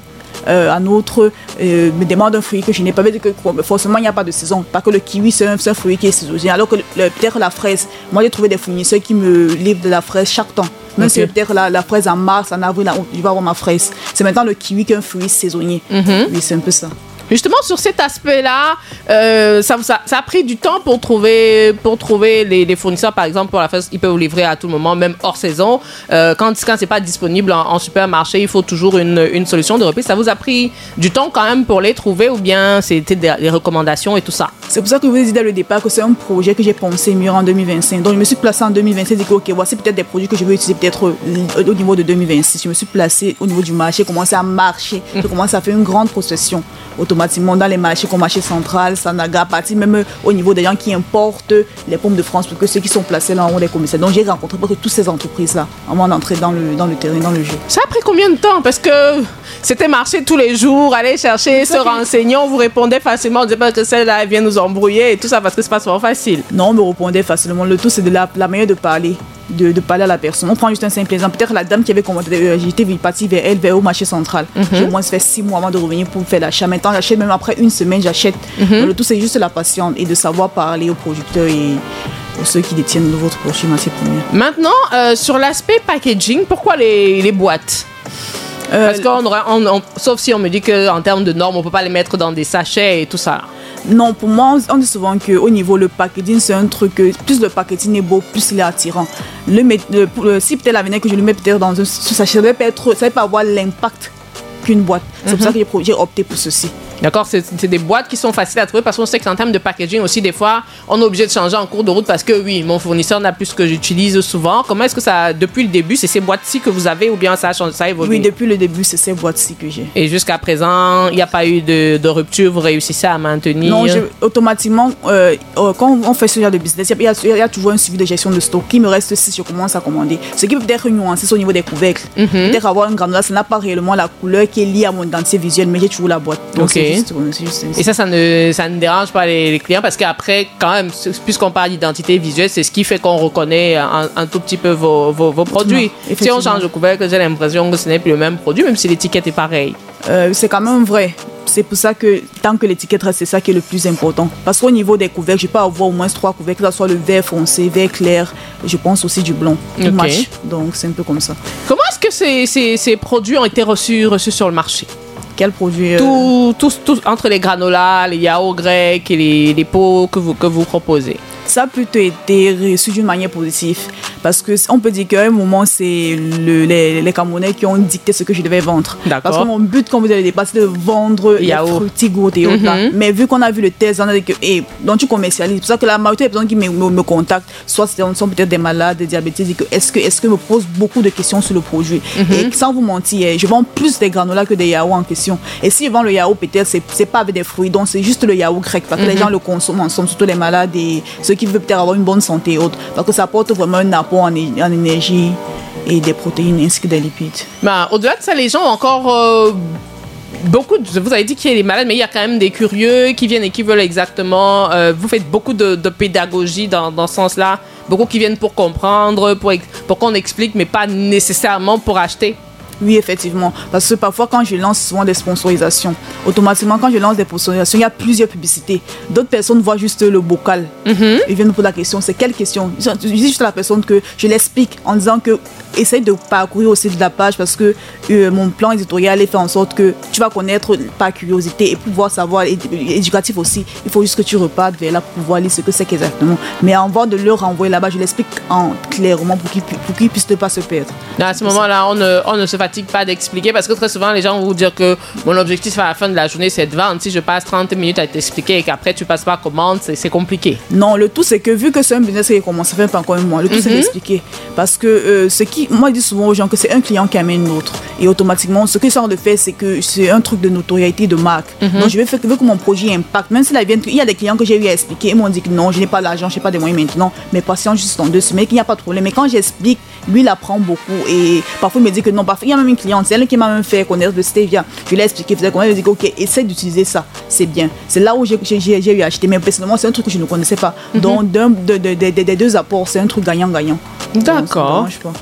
euh, un autre euh, me demande un fruit que je n'ai pas vu, que forcément il n'y a pas de saison. Pas que le kiwi c'est un, c'est un fruit qui est saisonnier, alors que le, peut-être la fraise, moi j'ai trouvé des fournisseurs qui me livrent de la fraise chaque temps. Même okay. si peut-être la, la fraise en mars, en avril, je vais avoir ma fraise. C'est maintenant le kiwi qui est un fruit saisonnier. Mm-hmm. Oui, c'est un peu ça. Justement, sur cet aspect-là, euh, ça, ça, ça a pris du temps pour trouver, pour trouver les, les fournisseurs. Par exemple, pour la fraise, ils peuvent vous livrer à tout moment, même hors saison. Euh, quand quand ce n'est pas disponible en, en supermarché, il faut toujours une, une solution de repli. Ça vous a pris du temps quand même pour les trouver ou bien c'était des, des recommandations et tout ça? C'est pour ça que je vous ai dit dès le départ que c'est un projet que j'ai pensé mieux en deux mille vingt-cinq. Donc, je me suis placée en deux mille vingt-cinq et dit que, ok, voici peut-être des produits que je veux utiliser peut-être au niveau de deux mille vingt-six. Je me suis placée au niveau du marché, commencé à marcher, je commence à faire une grande procession automatiquement dans les marchés comme marché central, Sanaga, parti même au niveau des gens qui importent les pommes de France, parce que ceux qui sont placés là en haut des commissaires. Donc j'ai rencontré toutes ces entreprises-là avant d'entrer dans le, dans le terrain, dans le jeu. Ça a pris combien de temps? Parce que c'était marcher tous les jours, aller chercher, se renseigner, on vous répondait facilement, on disait pas que celle-là vient nous embrouiller et tout ça parce que c'est pas souvent facile. Non, on me répondait facilement. Le tout, c'est de la, la manière de parler. De, de parler à la personne. On prend juste un simple exemple. Peut-être la dame qui avait commandé, euh, j'étais partie vers elle, vers au marché central. Mm-hmm. J'ai au moins fait six mois avant de revenir pour faire l'achat. Maintenant, j'achète même après une semaine, j'achète. Mm-hmm. Le tout, c'est juste la patience et de savoir parler aux producteurs et aux ceux qui détiennent votre produit matière première. Maintenant, euh, sur l'aspect packaging, pourquoi les, les boîtes? Euh, Parce qu'on aura, on, on, sauf si on me dit qu'en termes de normes, on ne peut pas les mettre dans des sachets et tout ça. Non, pour moi, on dit souvent qu'au niveau le packaging, c'est un truc que plus le packaging est beau, plus il est attirant. Le, le, le, si peut-être la vinaigne que je le mets peut-être dans un sachet, ça ne va pas avoir l'impact qu'une boîte. C'est mm-hmm. pour ça que j'ai opté pour ceci. D'accord, c'est, c'est des boîtes qui sont faciles à trouver parce qu'on sait qu'en termes de packaging aussi, des fois, on est obligé de changer en cours de route parce que oui, mon fournisseur n'a plus ce que j'utilise souvent. Comment est-ce que ça, depuis le début, c'est ces boîtes-ci que vous avez ou bien ça a changé, ça a évolué? Oui, depuis le début, c'est ces boîtes-ci que j'ai. Et jusqu'à présent, il n'y a pas eu de, de rupture, vous réussissez à maintenir? Non, je, automatiquement, euh, quand on fait ce genre de business, il y, y, y a toujours un suivi de gestion de stock qui me reste si je commence à commander. Ce qui peut peut-être nuancer au niveau des couvercles. Mm-hmm. Peut-être avoir un granulat, ça n'a pas réellement la couleur qui est liée à mon identité visuelle, mais j'ai toujours la boîte. Donc okay. c'est juste, c'est juste Et ça, ça ne, ça ne dérange pas les, les clients parce qu'après, quand même, puisqu'on parle d'identité visuelle, c'est ce qui fait qu'on reconnaît un, un tout petit peu vos, vos, vos produits. Si on change de couvercle, j'ai l'impression que ce n'est plus le même produit, même si l'étiquette est pareille. Euh, c'est quand même vrai. C'est pour ça que tant que l'étiquette reste, c'est ça qui est le plus important. Parce qu'au niveau des couvercles, je peux avoir au moins trois couvercles, que ce soit le vert foncé, vert clair, je pense aussi du blanc. Okay. Match. Donc c'est un peu comme ça. Comment est-ce que ces, ces, ces produits ont été reçus, reçus sur le marché? Quel produit euh... tout, tout, tout, entre les granolas, les yaourts grecs et les, les pots que vous, que vous proposez. Ça a plutôt été reçu d'une manière positive. Parce qu'on peut dire qu'à un moment, c'est le, les, les Camerounais qui ont dicté ce que je devais vendre. D'accord. Parce que mon but, comme vous avez dit, c'est de vendre yaourt. Les fruits gouttes et autres. Mm-hmm. Mais vu qu'on a vu le test, on a dit que, hey, donc tu commercialises. C'est pour ça que la majorité des personnes qui me, me, me contactent, soit sont peut-être des malades, des diabétiques, et que est-ce que, est-ce que me posent beaucoup de questions sur le produit. Mm-hmm. Et sans vous mentir, je vends plus des granolas que des yaourts en question. Et si je vends le yaourt, peut-être, c'est, c'est pas avec des fruits, donc c'est juste le yaourt grec. Parce que mm-hmm. les gens le consomment ensemble, surtout les malades et ceux qui veulent peut-être avoir une bonne santé et autres. Parce que ça apporte vraiment un apport en, en énergie et des protéines ainsi que des lipides. Ben, au-delà de ça, les gens ont encore euh, beaucoup, de, vous avez dit qu'il y a les malades, mais il y a quand même des curieux qui viennent et qui veulent exactement, euh, vous faites beaucoup de, de pédagogie dans, dans ce sens-là, beaucoup qui viennent pour comprendre, pour, pour qu'on explique, mais pas nécessairement pour acheter. Oui, effectivement. Parce que parfois, quand je lance souvent des sponsorisations, automatiquement, quand je lance des sponsorisations, il y a plusieurs publicités. D'autres personnes voient juste le bocal. Mm-hmm. Ils viennent me poser la question, c'est quelle question? Je dis juste à la personne que je l'explique en disant que essaye de parcourir aussi de la page parce que euh, mon plan éditorial est fait en sorte que tu vas connaître par curiosité et pouvoir savoir, et, et, éducatif aussi. Il faut juste que tu repartes vers là pour pouvoir lire ce que c'est exactement. Mais avant de leur renvoyer là-bas, je l'explique en, clairement pour qu'ils, pour qu'ils puissent ne pas se perdre. À ce moment-là, on ne, on ne se fatigue pas d'expliquer parce que très souvent les gens vont vous dire que mon objectif à la fin de la journée c'est de vendre. Si je passe trente minutes à t'expliquer et qu'après tu passes pas commande, c'est, c'est compliqué. Non, le tout c'est que vu que c'est un business qui commence, ça fait pas encore un mois, le tout mm-hmm. c'est d'expliquer parce que euh, ce qui, moi je dis souvent aux gens que c'est un client qui amène l'autre et automatiquement ce que ça de faire c'est que c'est un truc de notoriété de marque. Mm-hmm. Donc je vais faire que, que mon projet impacte, même si la vient, il y a des clients que j'ai eu à expliquer, ils m'ont dit que non, je n'ai pas l'argent, je n'ai pas de moyens maintenant, mais patience juste dans deux semaines, qu'il n'y a pas de problème. Mais quand j'explique, lui il apprend beaucoup et parfois il me dit que non, parfois il y a même une cliente, c'est elle qui m'a même fait connaître le stevia. Je lui ai expliqué, faisait connaître, elle dit ok, essaie d'utiliser ça, c'est bien. C'est là où j'ai, j'ai, j'ai eu acheté, mais personnellement c'est un truc que je ne connaissais pas. Mm-hmm. Donc d'un, de, de, de, de, des deux apports, c'est un truc gagnant-gagnant. D'accord. Donc,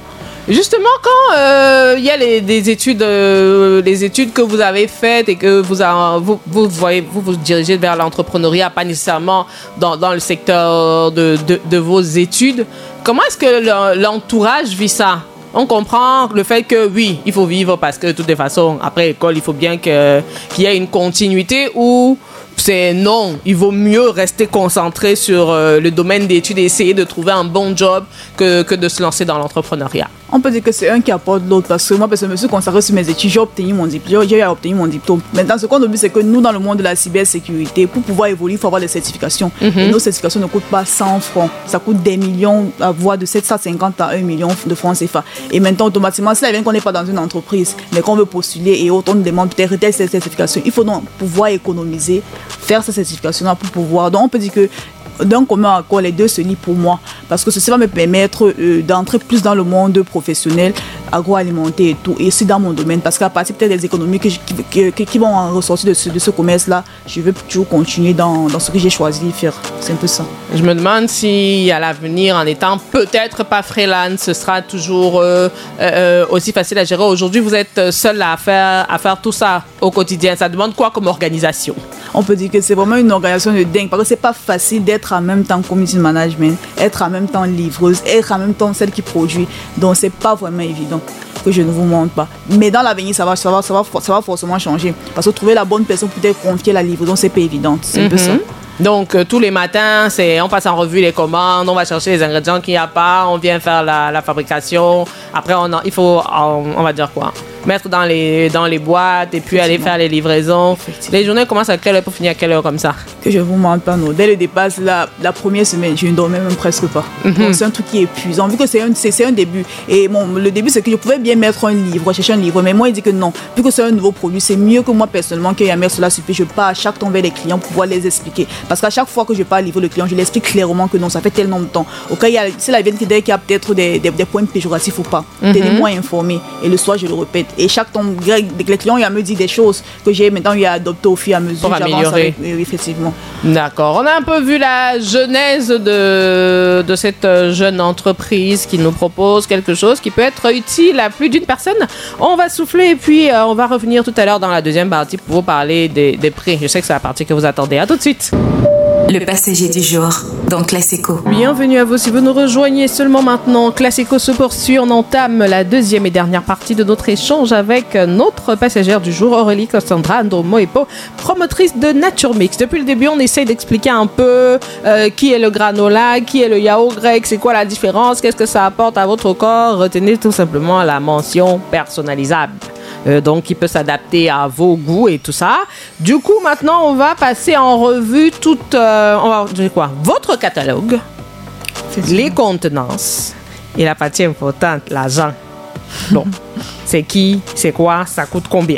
Justement, quand il euh, y a les, des études, euh, les études que vous avez faites et que vous, a, vous, vous, voyez, vous vous dirigez vers l'entrepreneuriat, pas nécessairement dans, dans le secteur de, de, de vos études, comment est-ce que l'entourage vit ça? On comprend le fait que oui, il faut vivre parce que de toutes les façons, après l'école, il faut bien que, qu'il y ait une continuité ou c'est non, il vaut mieux rester concentré sur euh, le domaine d'études et essayer de trouver un bon job que, que de se lancer dans l'entrepreneuriat. On peut dire que c'est un qui apporte l'autre parce que moi, parce que je me suis concentré sur mes études, j'ai obtenu mon diplôme, j'ai obtenu mon diplôme. Maintenant, ce qu'on oublie, c'est que nous, dans le monde de la cybersécurité, pour pouvoir évoluer, il faut avoir des certifications. Mm-hmm. Et nos certifications ne coûtent pas cent francs, ça coûte des millions, à voire de sept cent cinquante à un million de francs C F A. Et maintenant, automatiquement, si ça vient qu'on n'est pas dans une entreprise, mais qu'on veut postuler et autres, on nous demande peut-être telle certification, il faut donc pouvoir économiser, faire ces certifications-là pour pouvoir. Donc, on peut dire que d'un commun accord, les deux se lient pour moi parce que ceci va me permettre euh, d'entrer plus dans le monde professionnel, agroalimentaire et tout, et aussi dans mon domaine parce qu'à partir peut-être des économies que je, qui, qui, qui vont en ressortir de ce, de ce commerce-là, je veux toujours continuer dans, dans ce que j'ai choisi de faire. C'est un peu ça. Je me demande si à l'avenir, en étant peut-être pas freelance, ce sera toujours euh, euh, aussi facile à gérer. Aujourd'hui, vous êtes seul à faire, à faire tout ça au quotidien. Ça demande quoi comme organisation? On peut dire que c'est vraiment une organisation de dingue parce que c'est pas facile d'être en même temps community management, être en même temps livreuse, être en même temps celle qui produit. Donc c'est pas vraiment évident que je ne vous montre pas. Mais dans l'avenir, ça va, ça va, ça va, ça va forcément changer parce que trouver la bonne personne pour te confier la livraison, c'est pas évident. C'est mm-hmm. un peu ça. Donc, euh, tous les matins, c'est, on passe en revue les commandes, on va chercher les ingrédients qu'il n'y a pas, on vient faire la, la fabrication. Après, on a, il faut, on, on va dire quoi, mettre dans les, dans les boîtes et puis aller faire les livraisons. Les journées commencent à quelle heure pour finir à quelle heure comme ça? Que je vous mente pas, non. Dès le départ, la, la première semaine, je ne dormais même presque pas. Mm-hmm. Donc, c'est un truc qui est épuisant. Vu que c'est un, c'est, c'est un début. Et bon, le début, c'est que je pouvais bien mettre un livre, chercher un livre. Mais moi, il dit que non. Vu que c'est un nouveau produit, c'est mieux que moi, personnellement, qu'il y a mettre cela sur pied. Je pars à chaque temps vers les clients pour pouvoir les expliquer. Parce qu'à chaque fois que je pars livrer le client, je l'explique clairement que non, ça fait tellement de temps. Au cas, il y a, si la vient qu'il y a peut-être des, des, des points péjoratifs ou pas, mm-hmm. tenez-moi informé. Et le soir, je le répète. Et chaque temps, les clients, il me dit des choses que j'ai maintenant, il a adopté au fur et à mesure. Pour améliorer. Avec, effectivement. D'accord. On a un peu vu la genèse de, de cette jeune entreprise qui nous propose quelque chose qui peut être utile à plus d'une personne. On va souffler et puis euh, on va revenir tout à l'heure dans la deuxième partie pour vous parler des, des prix. Je sais que c'est la partie que vous attendez. À tout de suite. Le passager du jour dans Classico. Bienvenue à vous si vous nous rejoignez seulement maintenant. Classico se poursuit. On entame la deuxième et dernière partie de notre échange avec notre passagère du jour, Aurélie Cassandra Ndomoepo, promotrice de Nature Mix. Depuis le début, on essaie d'expliquer un peu euh, qui est le granola, qui est le yaourt grec, c'est quoi la différence, qu'est-ce que ça apporte à votre corps. Retenez tout simplement la mention personnalisable. Euh, donc, il peut s'adapter à vos goûts et tout ça. Du coup, maintenant, on va passer en revue tout, euh, on va dire quoi, votre catalogue, les contenances et la partie importante, l'argent. Bon, c'est qui, c'est quoi, ça coûte combien?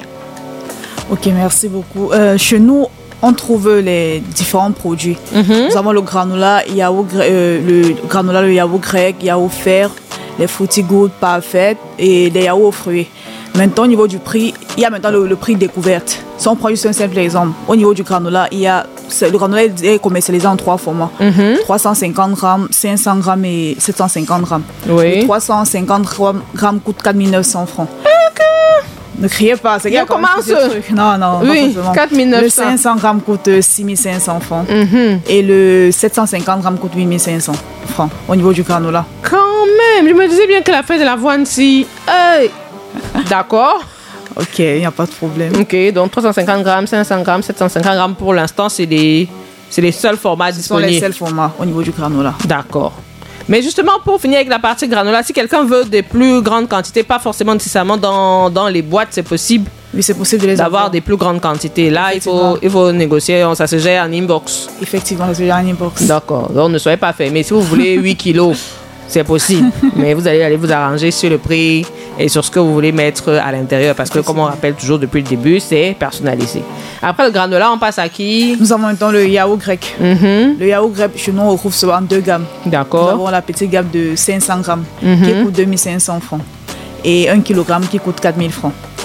Ok, merci beaucoup. Euh, chez nous, on trouve les différents produits. Mm-hmm. Nous avons le granola, yaourt, euh, le granola, le yaourt grec, yaourt fer, les fruity good parfait et les yaourts aux fruits. Maintenant, au niveau du prix, il y a maintenant le, le prix découverte. Si on prend juste un simple exemple, au niveau du granola, il y a, le granola est commercialisé en trois formats. Mm-hmm. trois cent cinquante grammes, cinq cents grammes et sept cent cinquante grammes. Oui. Le trois cent cinquante grammes coûte quatre mille neuf cents francs. Okay. Ne criez pas, c'est qu'il y a comment ce Non, non, oui, quatre mille neuf cents. Le cinq cents grammes coûte six mille cinq cents francs. Mm-hmm. Et le sept cent cinquante grammes coûte huit mille cinq cents francs au niveau du granola. Quand même, je me disais bien que la fête de l'avoine, si... Hey. D'accord. Ok, il n'y a pas de problème. Ok, donc trois cent cinquante grammes, cinq cents grammes, sept cent cinquante grammes pour l'instant, c'est les, c'est les seuls formats Ce disponibles. Ce sont les seuls formats au niveau du granola. D'accord. Mais justement, pour finir avec la partie granola, si quelqu'un veut des plus grandes quantités, pas forcément nécessairement dans, dans les boîtes, c'est possible. Oui, c'est possible de les d'avoir avoir. des plus grandes quantités. Là, il faut, il faut négocier, ça se gère en inbox. Effectivement, ça se gère en inbox. D'accord, donc ne soyez pas fait. Mais si vous voulez huit kilos, c'est possible. Mais vous allez aller vous arranger sur le prix et sur ce que vous voulez mettre à l'intérieur. Parce que, comme on rappelle toujours depuis le début, c'est personnalisé. Après le granola, on passe à qui? Nous avons maintenant le yaourt grec. Mm-hmm. Le yaourt grec, chez nous, on retrouve ça en deux gammes. D'accord. Nous avons la petite gamme de cinq cents grammes mm-hmm. qui coûte deux mille cinq cents francs. Et un kilogramme qui coûte quatre mille francs.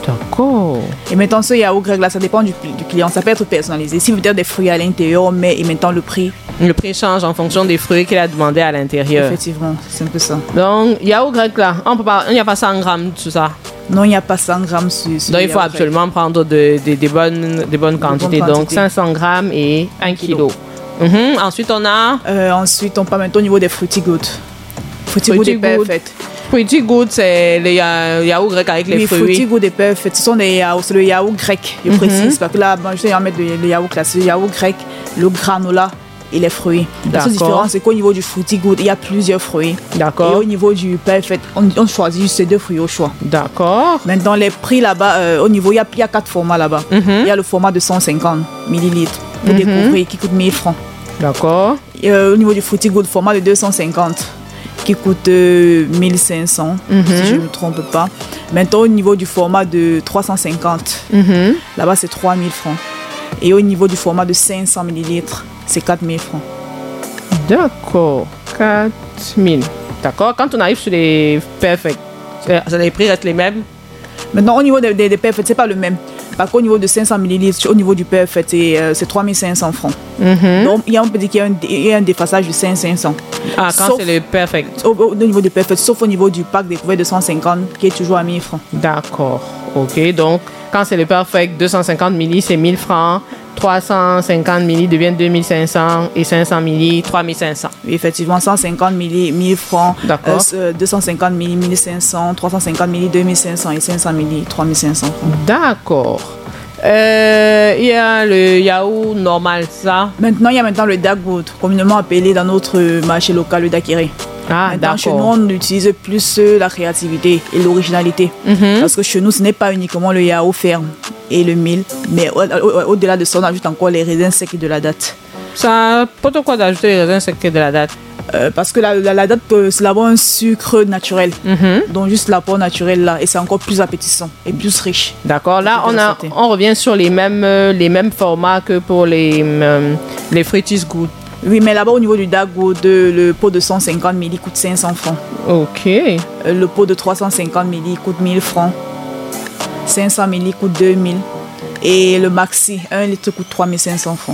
D'accord. Et maintenant, ce yaourt grec là, ça dépend du, du client. Ça peut être personnalisé. Si vous voulez des fruits à l'intérieur, on met et maintenant le prix. Le prix change en fonction des fruits qu'il a demandé à l'intérieur. Effectivement, c'est un peu ça. Donc, yaourt grec là, on peut pas, il n'y a pas cent grammes tout ça. Non, il n'y a pas cent grammes sur, sur Donc, il faut absolument grec. prendre de, de, de, bonnes, de bonnes quantités. bonnes Donc, quantités. cinq cents grammes et un kilo. Mm-hmm. Ensuite, on a. Euh, ensuite, on part maintenant au niveau des Fruity Good. Fruity Good est perfect. Fruity Good, c'est le ya- yaourt grec avec les oui, fruits. Fruity Good est perfect. Ce sont des yaourts, c'est le yaourt grec, je mm-hmm. précise. Parce que là, bon, je vais en mettre le, le yaourt classique, le yaourt grec, le granola et les fruits. La seule différence, c'est qu'au niveau du Fruity Good, il y a plusieurs fruits. D'accord. Et au niveau du perfect, on, on choisit juste ces deux fruits au choix. D'accord. Maintenant, les prix là-bas, euh, au niveau, il y, a, il y a quatre formats là-bas. Mm-hmm. Il y a le format de cent cinquante millilitres pour mm-hmm. découvrir qui coûte mille francs. D'accord. Euh, au niveau du Fruity Good, format de deux cent cinquante qui coûte euh, mille cinq cents, mm-hmm. si je ne me trompe pas. Maintenant, au niveau du format de trois cent cinquante, mm-hmm. là-bas, c'est trois mille francs. Et au niveau du format de cinq cents millilitres, c'est quatre mille francs. D'accord. quatre mille. D'accord. Quand on arrive sur les perfect, les prix restent les mêmes? Maintenant, au niveau des, des, des perfect, ce n'est pas le même. Par contre, au niveau de cinq cents millilitres, au niveau du perfect, c'est, euh, c'est trois mille cinq cents francs. Mm-hmm. Donc, il y a, on peut dire qu'il y a un, il y a un déphasage de cinq mille cinq cents. Ah, quand sauf, c'est le perfect. Au, au niveau du perfect, sauf au niveau du pack découvert de cent cinquante, qui est toujours à mille francs. D'accord. OK. Donc, quand c'est le perfect, deux cent cinquante millilitres, c'est mille francs. trois cent cinquante millilitres devient deux mille cinq cents et cinq cents millilitres, trois mille cinq cents. Oui, effectivement, cent cinquante millilitres, mille francs. D'accord. Euh, deux cent cinquante millilitres, mille cinq cents. trois cent cinquante millilitres, deux mille cinq cents et cinq cents millilitres, trois mille cinq cents francs. D'accord. Euh, il y a le yaourt normal, ça. Maintenant, il y a maintenant le Dagwood, communément appelé dans notre marché local le Dakere. Ah, maintenant, d'accord. chez nous, on utilise plus la créativité et l'originalité. Mm-hmm. Parce que chez nous, ce n'est pas uniquement le yaourt ferme et le mil, mais au- au- au-delà de ça, on ajoute encore les raisins secs de la date. Ça, pourquoi d'ajouter les raisins secs de la date? Euh, parce que la, la, la date, euh, c'est d'abord un sucre naturel. Mm-hmm. Donc, juste l'apport naturel là, et c'est encore plus appétissant et plus riche. D'accord. Là, on, a, on revient sur les mêmes, euh, les mêmes formats que pour les, euh, les Fruity Good. Oui, mais là-bas, au niveau du Dagwood, le pot de cent cinquante millilitres coûte cinq cents francs. OK. Euh, le pot de trois cent cinquante millilitres coûte mille francs. cinq cents millilitres coûte deux mille. Et le maxi, un litre coûte trois mille cinq cents francs.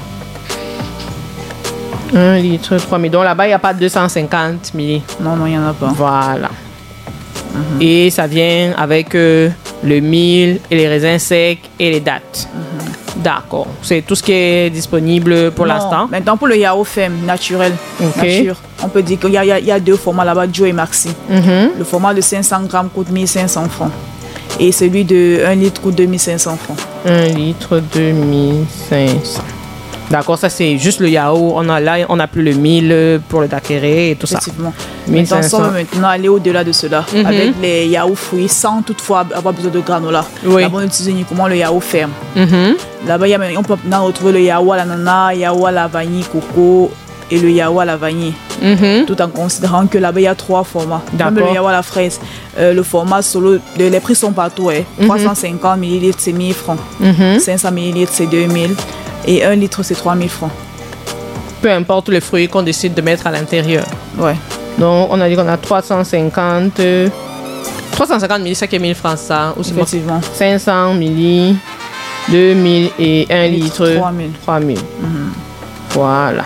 un litre, trois mille. Donc là-bas, il n'y a pas deux cent cinquante millilitres. Non, non, il n'y en a pas. Voilà. Mm-hmm. Et ça vient avec euh, le mil et les raisins secs et les dattes. Mm-hmm. D'accord. C'est tout ce qui est disponible pour non, l'instant. Maintenant, pour le yaourt ferme, naturel, okay. nature, on peut dire qu'il y a, il y a, il y a deux formats là-bas, Joe et Maxi. Mm-hmm. Le format de cinq cents grammes coûte mille cinq cents francs. Et celui de un litre coûte deux mille cinq cents francs. un litre, deux mille cinq cents. D'accord, ça c'est juste le yaourt. On a là, on n'a plus le mil pour le dakere et tout ça. Effectivement. Maintenant, on va maintenant aller au-delà de cela, mm-hmm. avec les yaourts fruits, sans toutefois avoir besoin de granola. Oui. Là-bas, on utilise uniquement le yaourt ferme. Mm-hmm. Là-bas, y a, on peut maintenant retrouver le yaourt à l'ananas, le yaourt à la vanille, coco et le yaourt à la vanille. Mm-hmm. Tout en considérant que là-bas, il y a trois formats. Même le yaourt à la fraise, euh, le format solo, les, les prix sont partout. Hein. Mm-hmm. trois cent cinquante millilitres, c'est mille francs. Mm-hmm. cinq cents millilitres, c'est deux mille. Et un litre, c'est trois mille francs. Peu importe le fruit qu'on décide de mettre à l'intérieur. Ouais. Donc, on a dit qu'on a trois cent cinquante... trois cent cinquante millilitres, c'est que mille francs, ça. Aussi effectivement. cinq cents millilitres, deux mille et un litre. trois mille. trois mille. Mm-hmm. Voilà.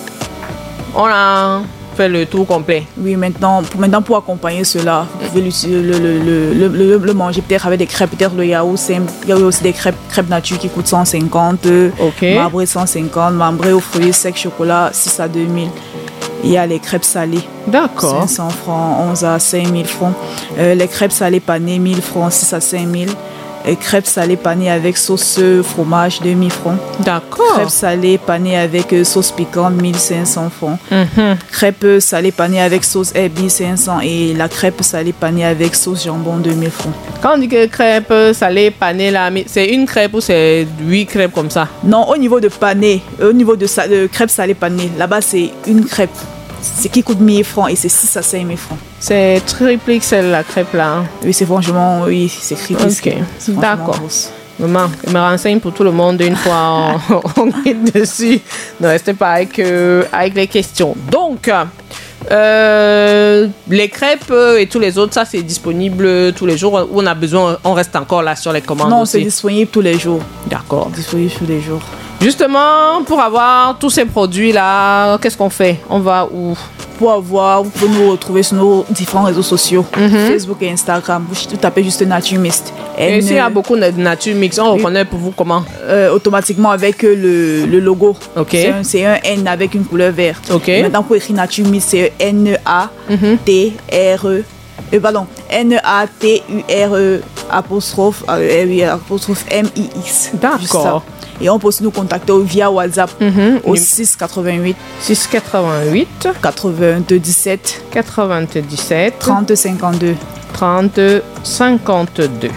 On a fait le tour complet. Oui, maintenant pour, maintenant, pour accompagner cela, vous pouvez le, le, le, le, le, le manger peut-être avec des crêpes, peut-être le yaourt simple. Il y a aussi des crêpes, crêpes nature qui coûtent cent cinquante, okay. marbré cent cinquante, marbré aux fruits secs, chocolat six à deux mille. Il y a les crêpes salées. D'accord. cinq cents francs, onze à cinq mille francs. Euh, les crêpes salées panées, mille francs, six à cinq mille. Et crêpes salées panées avec sauce fromage, deux mille francs. D'accord. Crêpes salées panées avec sauce piquante, mille cinq cents francs. Mm-hmm. Crêpes salées panées avec sauce herbe, mille cinq cents. Et la crêpe salée panée avec sauce jambon, deux mille francs. Quand on dit que crêpe salée panée, là, c'est une crêpe ou c'est huit crêpes comme ça? Non, au niveau de pané, au niveau de, sa, de crêpes salées panées, là-bas, c'est une crêpe. C'est qui coûte mille francs et c'est six à cinq mille francs. C'est triple X L la crêpe là. Oui, c'est franchement, oui, c'est triple X L. Ok, d'accord. Maman, je me renseigne pour tout le monde une fois on, on est dessus. Ne restez pas avec, euh, avec les questions. Donc, Euh, les crêpes et tous les autres, ça c'est disponible tous les jours ou on a besoin, on reste encore là sur les commandes? Non, aussi? C'est disponible tous les jours. D'accord. Disponible tous les jours. Justement, pour avoir tous ces produits-là, qu'est-ce qu'on fait? On va où? Pour avoir, vous pouvez nous retrouver sur nos différents réseaux sociaux, mm-hmm. Facebook et Instagram. Vous tapez juste Nature Mist. Et ici, il y a beaucoup de Nature Mix. On oui. reconnaît pour vous comment? euh, Automatiquement avec le, le logo. Ok. C'est un, un N avec une couleur verte. Ok. Maintenant, pour écrire Nature Mist, c'est N A T R E. Euh, pardon, N A T U R E apostrophe, euh, apostrophe M I X. D'accord. Et on peut aussi nous contacter via WhatsApp mm-hmm. au six quatre-vingt-huit six quatre-vingt-huit quatre-vingt-dix-sept quatre-vingt-dix-sept trente cinquante-deux trente cinquante-deux.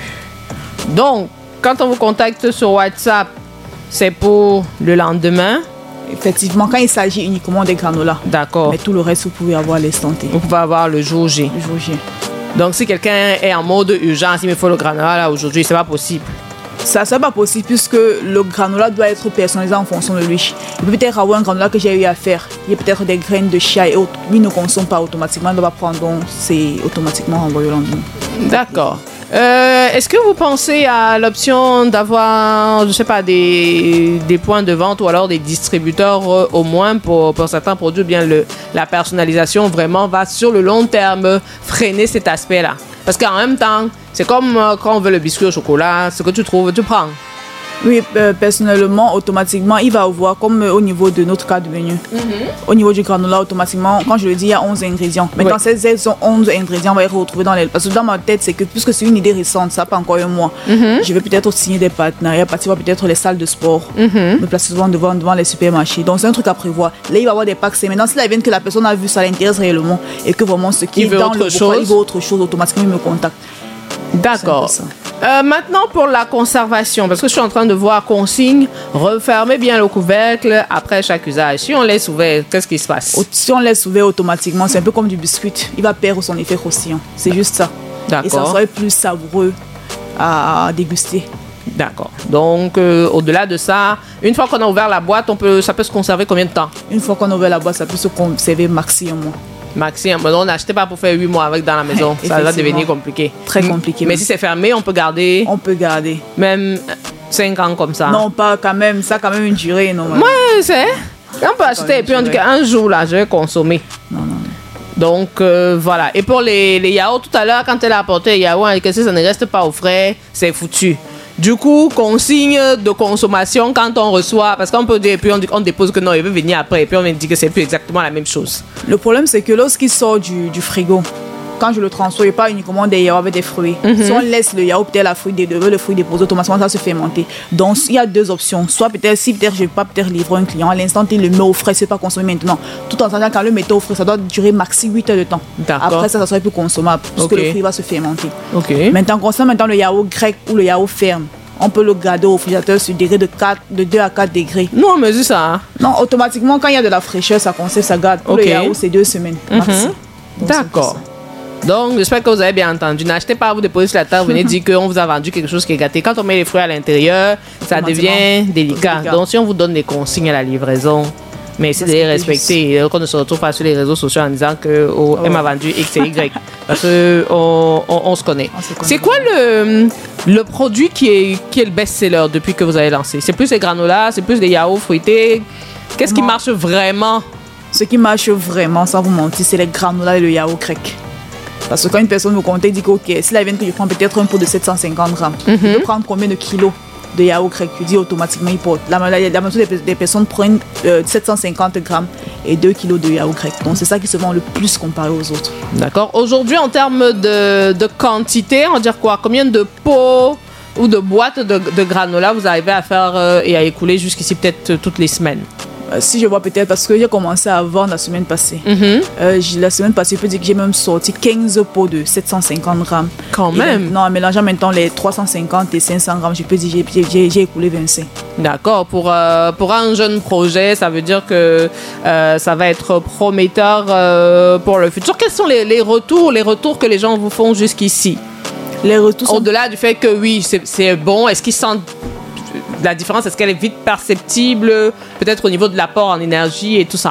Donc, quand on vous contacte sur WhatsApp, c'est pour le lendemain? Effectivement, quand il s'agit uniquement des granolas. D'accord. Mais tout le reste, vous pouvez avoir l'instant T. Vous pouvez avoir le jour J. Le jour J. Donc, si quelqu'un est en mode urgence, il me faut le granola là aujourd'hui, c'est pas possible. Ça, c'est pas possible puisque le granola doit être personnalisé en fonction de lui. Il peut peut-être avoir un granola que j'ai eu à faire. Il y a peut-être des graines de chia et autres. Lui ne consomme pas automatiquement, il doit prendre, donc c'est automatiquement renvoyé au lendemain. D'accord. Euh, est-ce que vous pensez à l'option d'avoir, je sais pas, des, des points de vente ou alors des distributeurs euh, au moins pour, pour certains produits, bien le, la personnalisation vraiment va sur le long terme freiner cet aspect-là? Parce qu'en même temps, c'est comme euh, quand on veut le biscuit au chocolat, ce que tu trouves, tu prends. Oui, euh, personnellement, automatiquement, il va avoir, comme euh, au niveau de notre carte de menu, mm-hmm. au niveau du granola, automatiquement, quand je le dis, il y a onze ingrédients. Maintenant, oui. ces onze ingrédients, on va les retrouver dans les... Parce que dans ma tête, c'est que puisque c'est une idée récente, ça n'a pas encore un mois, mm-hmm. je vais peut-être signer des partenariats, partir peut-être les salles de sport, mm-hmm. me placer souvent devant, devant les supermarchés. Donc, c'est un truc à prévoir. Là, il va y avoir des packs. C'est maintenant, si là, il vient que la personne a vu ça l'intéresse réellement et que vraiment ce qui il est dans le bocal, il veut autre chose, automatiquement, il me contacte. D'accord. Euh, maintenant pour la conservation, parce que je suis en train de voir consigne, refermez bien le couvercle après chaque usage. Si on laisse ouvert, qu'est-ce qui se passe? Si on laisse ouvert automatiquement, c'est un peu comme du biscuit. Il va perdre son effet croustillant. C'est juste ça. D'accord. Et ça serait plus savoureux à déguster. D'accord. Donc, euh, au-delà de ça, une fois qu'on a ouvert la boîte, on peut, ça peut se conserver combien de temps? Une fois qu'on a ouvert la boîte, ça peut se conserver maximum. Maxime, on n'achetait pas pour faire huit mois avec dans la maison. Ça va devenir compliqué. Très compliqué. Mais même. Si c'est fermé, on peut garder. On peut garder. Même cinq ans comme ça. Non, pas quand même. Ça a quand même une durée, non? Ouais, c'est. On peut acheter et puis on dit qu'un jour, là, je vais consommer. Non, non, non. Donc, euh, voilà. Et pour les, les yaourts, tout à l'heure, quand elle a apporté les yaourts, et que si ça ne reste pas au frais, c'est foutu. Du coup, consigne de consommation quand on reçoit, parce qu'on peut dire, et puis on, dit, on dépose que non, il veut venir après, et puis on me dit que c'est plus exactement la même chose. Le problème, c'est que lorsqu'il sort du, du frigo, quand je le transfère, il n'y a pas uniquement des yaourts avec des fruits. Mm-hmm. Si on laisse le yaourt, peut-être la fruit des deux, le fruit déposé, automatiquement, ça se fermenter. Donc, il y a deux options. Soit peut-être, si peut-être je ne vais pas peut-être livrer un client, à l'instant, il le met au frais, c'est pas consommer maintenant. Tout en sachant quand le met au frais, ça doit durer maxi huit heures de temps. D'accord. Après ça, ça serait plus consommable, puisque okay. le fruit va se fermenter. Okay. Maintenant, concernant maintenant le yaourt grec ou le yaourt ferme, on peut le garder au réfrigérateur sur degré de, quatre, de deux à quatre degrés. Non, mais c'est ça. Hein? Non, automatiquement, quand il y a de la fraîcheur, ça conserve, ça garde. Pour okay. le yaourt, c'est deux semaines. Mm-hmm. D'accord. Donc, j'espère que vous avez bien entendu. N'achetez pas, vous déposez sur la table, venez dire qu'on vous a vendu quelque chose qui est gâté. Quand on met les fruits à l'intérieur, ça devient délicat. délicat. Donc, si on vous donne des consignes à la livraison, mais essayez de les respecter. Et qu'on ne se retrouve pas sur les réseaux sociaux en disant que oh, oh. elle m'a vendu X et Y. Parce qu'on on, on se connaît. On c'est quoi le, le produit qui est, qui est le best-seller depuis que vous avez lancé? C'est plus les granolas, c'est plus les yaourts fruités. Qu'est-ce qui marche vraiment? Ce qui marche vraiment, sans vous mentir, c'est les granolas et le yaourt grec. Parce que quand une personne me contacte, dit que ok, si la vienne que je prends peut-être un pot de sept cent cinquante grammes, mm-hmm. je peux prendre combien de kilos de yaourt grec? Je dis automatiquement, il porte. La majorité des, des personnes prennent euh, sept cent cinquante grammes et deux kilos de yaourt grec. Donc c'est ça qui se vend le plus comparé aux autres. D'accord. Aujourd'hui, en termes de, de quantité, on va dire quoi? Combien de pots ou de boîtes de, de granola vous arrivez à faire euh, et à écouler jusqu'ici peut-être euh, toutes les semaines? Euh, si je vois peut-être, parce que j'ai commencé à vendre la semaine passée. Mm-hmm. Euh, la semaine passée, je peux dire que j'ai même sorti quinze pots de sept cent cinquante grammes. Quand et même. Donc, non, en mélangeant maintenant les trois cent cinquante et cinq cents grammes, je peux dire que j'ai, j'ai, j'ai écoulé vingt-cinq. D'accord. Pour, euh, pour un jeune projet, ça veut dire que euh, ça va être prometteur euh, pour le futur. Quels sont les, les retours, les retours que les gens vous font jusqu'ici? Les retours sont... Au-delà du fait que oui, c'est, c'est bon, est-ce qu'ils sentent la différence? Est-ce qu'elle est vite perceptible, peut-être au niveau de l'apport en énergie et tout ça?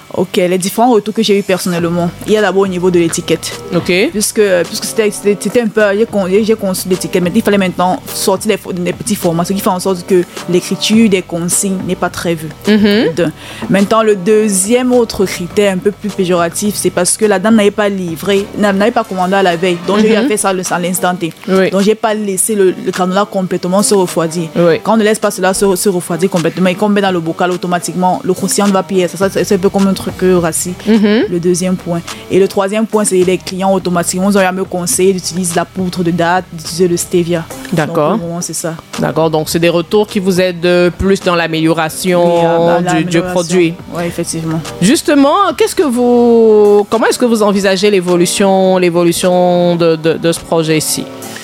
Ok, les différents retours que j'ai eu personnellement, il y a d'abord au niveau de l'étiquette. Ok. Puisque, puisque c'était, c'était, c'était un peu, j'ai, j'ai conçu l'étiquette, mais il fallait maintenant sortir des, des petits formats, ce qui fait en sorte que l'écriture des consignes n'est pas très vue. Mm-hmm. Maintenant, le deuxième autre critère un peu plus péjoratif, c'est parce que la dame n'avait pas livré, n'avait pas commandé à la veille, donc mm-hmm. j'ai fait ça à l'instant T. Oui. Donc j'ai pas laissé le, le granola complètement se refroidir. Oui. Quand on ne laisse pas cela se, se refroidir complètement et qu'on met dans le bocal automatiquement, le croustillant va piller. Ça, ça, c'est un peu comme un truc rassis. Mm-hmm. Le deuxième point. Et le troisième point, c'est les clients automatiquement. Ils ont à me conseiller d'utiliser la poudre de date, d'utiliser le stevia. D'accord. Donc, moment, c'est ça. D'accord. Donc c'est des retours qui vous aident plus dans l'amélioration, oui, dans du, l'amélioration. du produit. Oui, effectivement. Justement, qu'est-ce que vous, comment est-ce que vous envisagez l'évolution, l'évolution de, de, de ce projet-ci?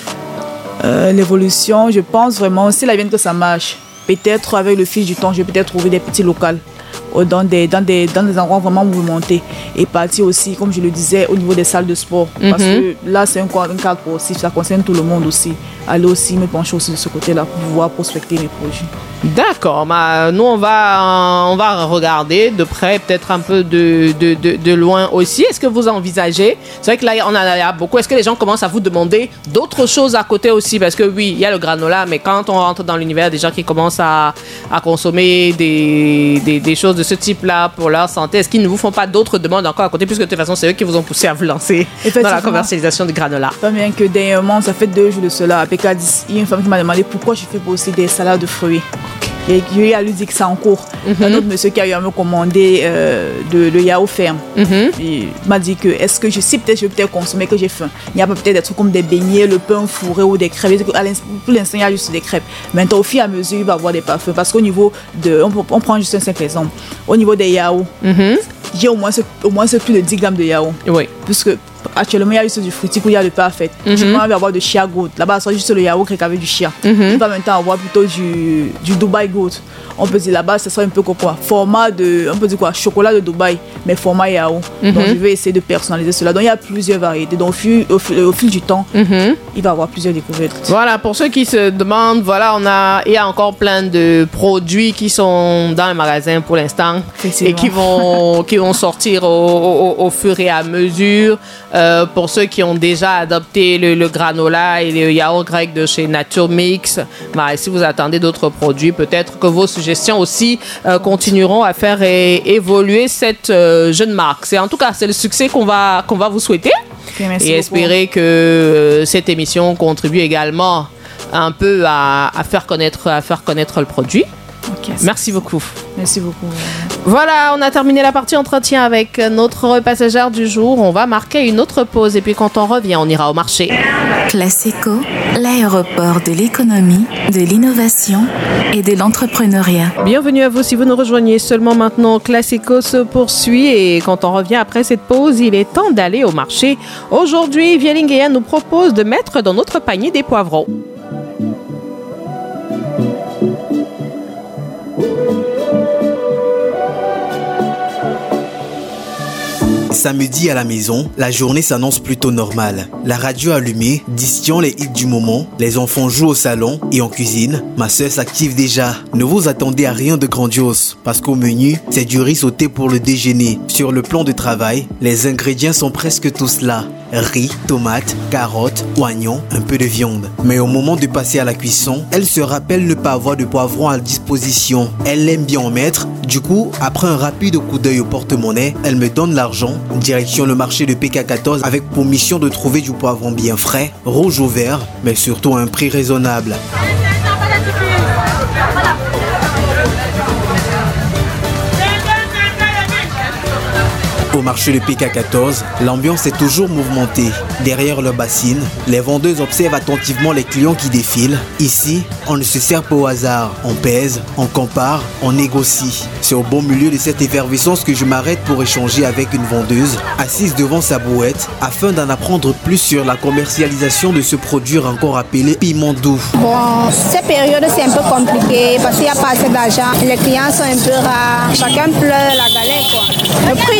Euh, l'évolution, je pense vraiment, si la vienne que ça marche, peut-être avec le fil du temps, je vais peut-être trouver des petits locaux dans des, dans, des, dans des endroits vraiment mouvementés et partir aussi, comme je le disais, au niveau des salles de sport. Mm-hmm. Parce que là, c'est un, un cadre possible, ça concerne tout le monde aussi. Aller aussi me pencher aussi de ce côté-là pour pouvoir prospecter mes projets. D'accord, bah, nous on va, on va regarder de près, peut-être un peu de, de, de, de loin aussi. Est-ce que vous envisagez, c'est vrai que là on en a beaucoup, est-ce que les gens commencent à vous demander d'autres choses à côté aussi? Parce que oui, il y a le granola, mais quand on rentre dans l'univers des gens qui commencent à, à consommer des, des, des choses de ce type-là pour leur santé, est-ce qu'ils ne vous font pas d'autres demandes encore à côté, puisque de toute façon c'est eux qui vous ont poussé à vous lancer dans la commercialisation du granola? Pas bien que dernièrement, ça fait deux jours de cela, à P K dix, il y a une femme qui m'a demandé pourquoi je fais aussi des salades de fruits. Et il a lui dit que c'est en cours. Mm-hmm. Un autre monsieur qui a eu à me commander euh, de, le yaourt ferme. Mm-hmm. Il m'a dit que est-ce que je sais peut-être je vais peut-être consommer que j'ai faim. Il n'y a pas peut-être des trucs comme des beignets, le pain fourré ou des crêpes. Pour l'instant, il y a juste des crêpes. Maintenant, au fur et à mesure, il va avoir des parfums. Parce qu'au niveau de. On, on prend juste un simple exemple. Au niveau des yaourts, mm-hmm. j'ai au moins, au moins plus de dix grammes de yaourt. Oui. Puisque actuellement, il y a juste du fruitique où il y a le parfait. Mm-hmm. Je peux avoir de chia goat. Là-bas, c'est juste le yaourt grec avec du chia. Mm-hmm. Il va maintenant avoir plutôt du, du Dubai goat. On peut dire là-bas, ce sera un peu quoi, format de, on peut dire quoi, chocolat de Dubaï, mais format yaourt. Mm-hmm. Donc, je vais essayer de personnaliser cela. Donc, il y a plusieurs variétés. Donc, au fil, au fil, au fil du temps, mm-hmm. il va y avoir plusieurs découvertes. Voilà, pour ceux qui se demandent, voilà, on a, il y a encore plein de produits qui sont dans le magasin pour l'instant et qui vont, qui vont sortir au, au, au fur et à mesure. Euh, pour ceux qui ont déjà adopté le, le granola et le yaourt grec de chez Nature Mix, bah, si vous attendez d'autres produits, peut-être que vos suggestions aussi euh, continueront à faire é- évoluer cette euh, jeune marque. C'est en tout cas c'est le succès qu'on va qu'on va vous souhaiter okay, et espérer que euh, cette émission contribue également un peu à, à faire connaître à faire connaître le produit. Okay, merci beaucoup. Merci beaucoup. Voilà, on a terminé la partie entretien avec notre passagère du jour. On va marquer une autre pause et puis quand on revient, on ira au marché. Classico, l'aéroport de l'économie, de l'innovation et de l'entrepreneuriat. Bienvenue à vous si vous nous rejoignez seulement maintenant. Classico se poursuit et quand on revient après cette pause, il est temps d'aller au marché. Aujourd'hui, Vielingea nous propose de mettre dans notre panier des poivrons. Samedi à la maison, la journée s'annonce plutôt normale. La radio allumée, distillant les hits du moment, les enfants jouent au salon et en cuisine. Ma sœur s'active déjà. Ne vous attendez à rien de grandiose, parce qu'au menu, c'est du riz sauté pour le déjeuner. Sur le plan de travail, les ingrédients sont presque tous là. Riz, tomates, carottes, oignons, un peu de viande. Mais au moment de passer à la cuisson, elle se rappelle ne pas avoir de poivrons à disposition. Elle aime bien en mettre. Du coup, après un rapide coup d'œil au porte-monnaie, elle me donne l'argent. Direction le marché de P K quatorze avec pour mission de trouver du poivron bien frais, rouge ou vert, mais surtout à un prix raisonnable. Au marché de P K quatorze, l'ambiance est toujours mouvementée. Derrière leur bassine, les vendeuses observent attentivement les clients qui défilent. Ici, on ne se sert pas au hasard. On pèse, on compare, on négocie. C'est au beau milieu de cette effervescence que je m'arrête pour échanger avec une vendeuse assise devant sa brouette afin d'en apprendre plus sur la commercialisation de ce produit encore appelé piment doux. Bon, cette période c'est un peu compliqué parce qu'il n'y a pas assez d'argent. Les clients sont un peu rares. Chacun pleure la galère quoi. Le prix du poivron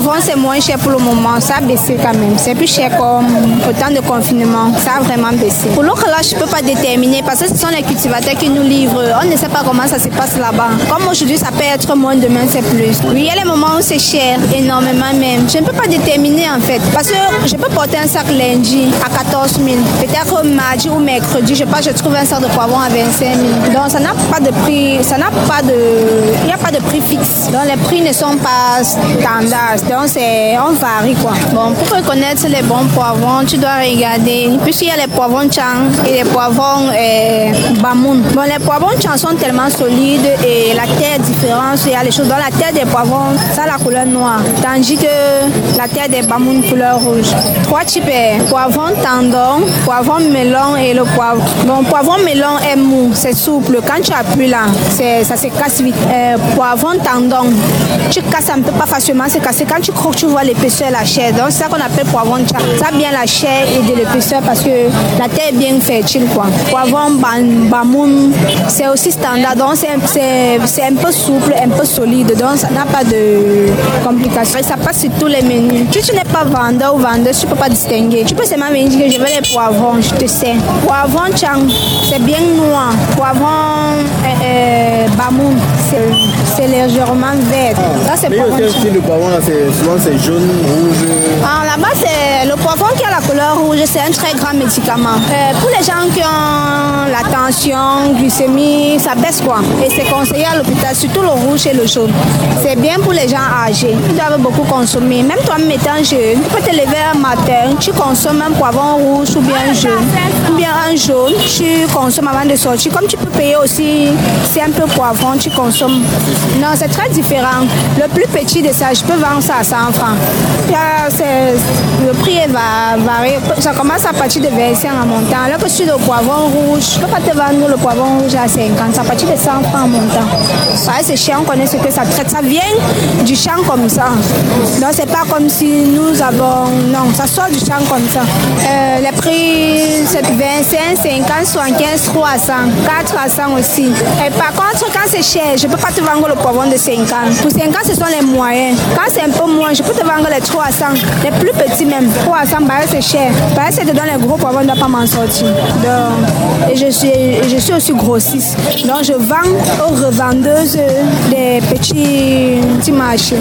poivron, c'est moins cher pour le moment. Ça a baissé quand même. C'est plus cher comme au temps de confinement. Ça a vraiment baissé. Pour l'autre, là, je ne peux pas déterminer parce que ce sont les cultivateurs qui nous livrent. On ne sait pas comment ça se passe là-bas. Comme aujourd'hui, ça peut être moins, demain, c'est plus. Oui, il y a les moments où c'est cher, énormément même. Je ne peux pas déterminer en fait. Parce que je peux porter un sac lundi à quatorze mille. Peut-être mardi ou mercredi, je, pas, je trouve un sac de poivron à vingt-cinq mille. Donc, ça n'a pas de prix. Ça n'a pas de. Il n'y a pas de prix fixe. Donc, les prix ne sont pas standards. Donc, c'est, on varie quoi. Bon, pour reconnaître les bons poivrons, tu dois regarder. Puisqu'il y a les poivrons Chang et les poivrons euh, Bamoun. Bon, les poivrons Chang sont tellement solides et la terre est différente. Il y a les choses. Dans la terre des poivrons, ça a la couleur noire. Tandis que la terre des Bamoun, couleur rouge. Trois types. Poivron tendon, poivron melon et le poivron. Bon, poivron melon est mou, c'est souple. Quand tu appuies là, c'est, ça se casse vite. Euh, poivron tendon, tu casses un peu pas facilement, c'est cassé. Quand tu croques, tu vois l'épaisseur et la chair. Donc, c'est ça qu'on appelle poivron Chang. Ça a bien la chair et de l'épaisseur parce que la terre est bien fertile, quoi. Poivron Bamoun, c'est aussi standard. Donc, c'est, c'est, c'est un peu souple, un peu solide. Donc, ça n'a pas de complications. Ça passe sur tous les menus. Si tu n'es pas vendeur ou vendeuse, tu ne peux pas distinguer. Tu peux seulement me dire que je veux les poivrons, je te sais. Poivron Chang, c'est bien noir. Poivron euh, euh, Bamoun, c'est, c'est légèrement vert. Ça, c'est mais poivron quel Chang. style de poivron là, c'est, souvent c'est jaune, rouge. Ah, là-bas, c'est le poivron qui a la couleur rouge, c'est un très grand médicament. Euh, pour les gens qui ont la tension, glycémie, ça baisse quoi. Et c'est conseillé à l'hôpital, surtout le rouge et le jaune. C'est bien pour les gens âgés. Ils doivent beaucoup consommer. Même toi-même étant jeune, tu peux te lever un matin, tu consommes un poivron rouge ou bien un jaune. Ou bien un jaune, tu consommes avant de sortir. Comme tu peux payer aussi, c'est un peu poivron, tu consommes. Non, c'est très différent. Le plus petit de ça, je peux vendre ça à cent francs. Là, c'est, le prix va varier. Ça commence à partir de vingt-cinq en montant. Alors que sur le poivron rouge, je ne peux pas te vendre le poivron rouge à cinquante. C'est à partir de cent francs en montant. Ouais, c'est chiant, on connaît ce que ça traite. Ça vient du champ comme ça. Donc, c'est pas comme si nous avons. Non, ça sort du champ comme ça. Euh, les prix, c'est vingt-cinq, cinquante, soixante-quinze, trois cents, quatre cents aussi. Et par contre, quand c'est cher, je ne peux pas te vendre le poivron de cinquante. Pour cinquante, ce sont les moyens. Quand c'est un peu moins, je peux te vendre les trois cents. Les plus petits même. trois cents, bah, c'est cher. Bah, c'est dedans les gros poivrons, on ne doit pas m'en sortir. Donc, et je suis, je suis aussi grossiste. Donc, je vends aux revendeuses des petits, petits marchés.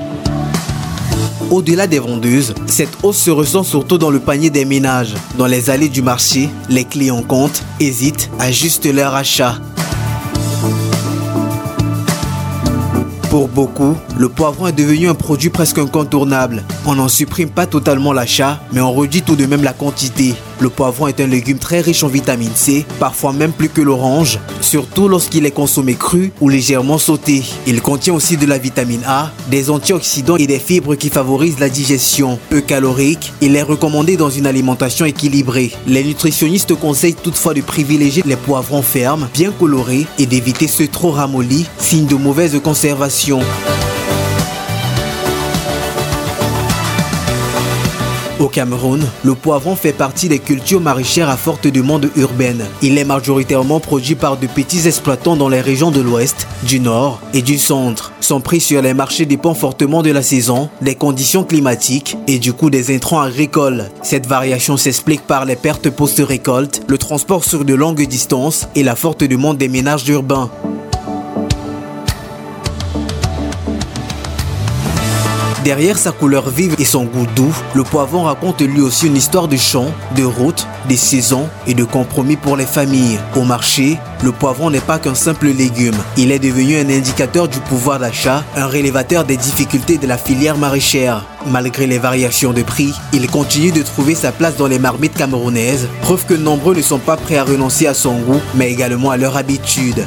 Au-delà des vendeuses, cette hausse se ressent surtout dans le panier des ménages. Dans les allées du marché, les clients comptent, hésitent, ajustent leur achat. Pour beaucoup, le poivron est devenu un produit presque incontournable. On n'en supprime pas totalement l'achat, mais on réduit tout de même la quantité. Le poivron est un légume très riche en vitamine C, parfois même plus que l'orange, surtout lorsqu'il est consommé cru ou légèrement sauté. Il contient aussi de la vitamine A, des antioxydants et des fibres qui favorisent la digestion. Peu calorique, il est recommandé dans une alimentation équilibrée. Les nutritionnistes conseillent toutefois de privilégier les poivrons fermes, bien colorés et d'éviter ceux trop ramollis, signe de mauvaise conservation. Au Cameroun, le poivron fait partie des cultures maraîchères à forte demande urbaine. Il est majoritairement produit par de petits exploitants dans les régions de l'ouest, du nord et du centre. Son prix sur les marchés dépend fortement de la saison, des conditions climatiques et du coût des intrants agricoles. Cette variation s'explique par les pertes post-récolte, le transport sur de longues distances et la forte demande des ménages urbains. Derrière sa couleur vive et son goût doux, le poivron raconte lui aussi une histoire de champs, de routes, de saisons et de compromis pour les familles. Au marché, le poivron n'est pas qu'un simple légume. Il est devenu un indicateur du pouvoir d'achat, un révélateur des difficultés de la filière maraîchère. Malgré les variations de prix, il continue de trouver sa place dans les marmites camerounaises, preuve que nombreux ne sont pas prêts à renoncer à son goût, mais également à leur habitude.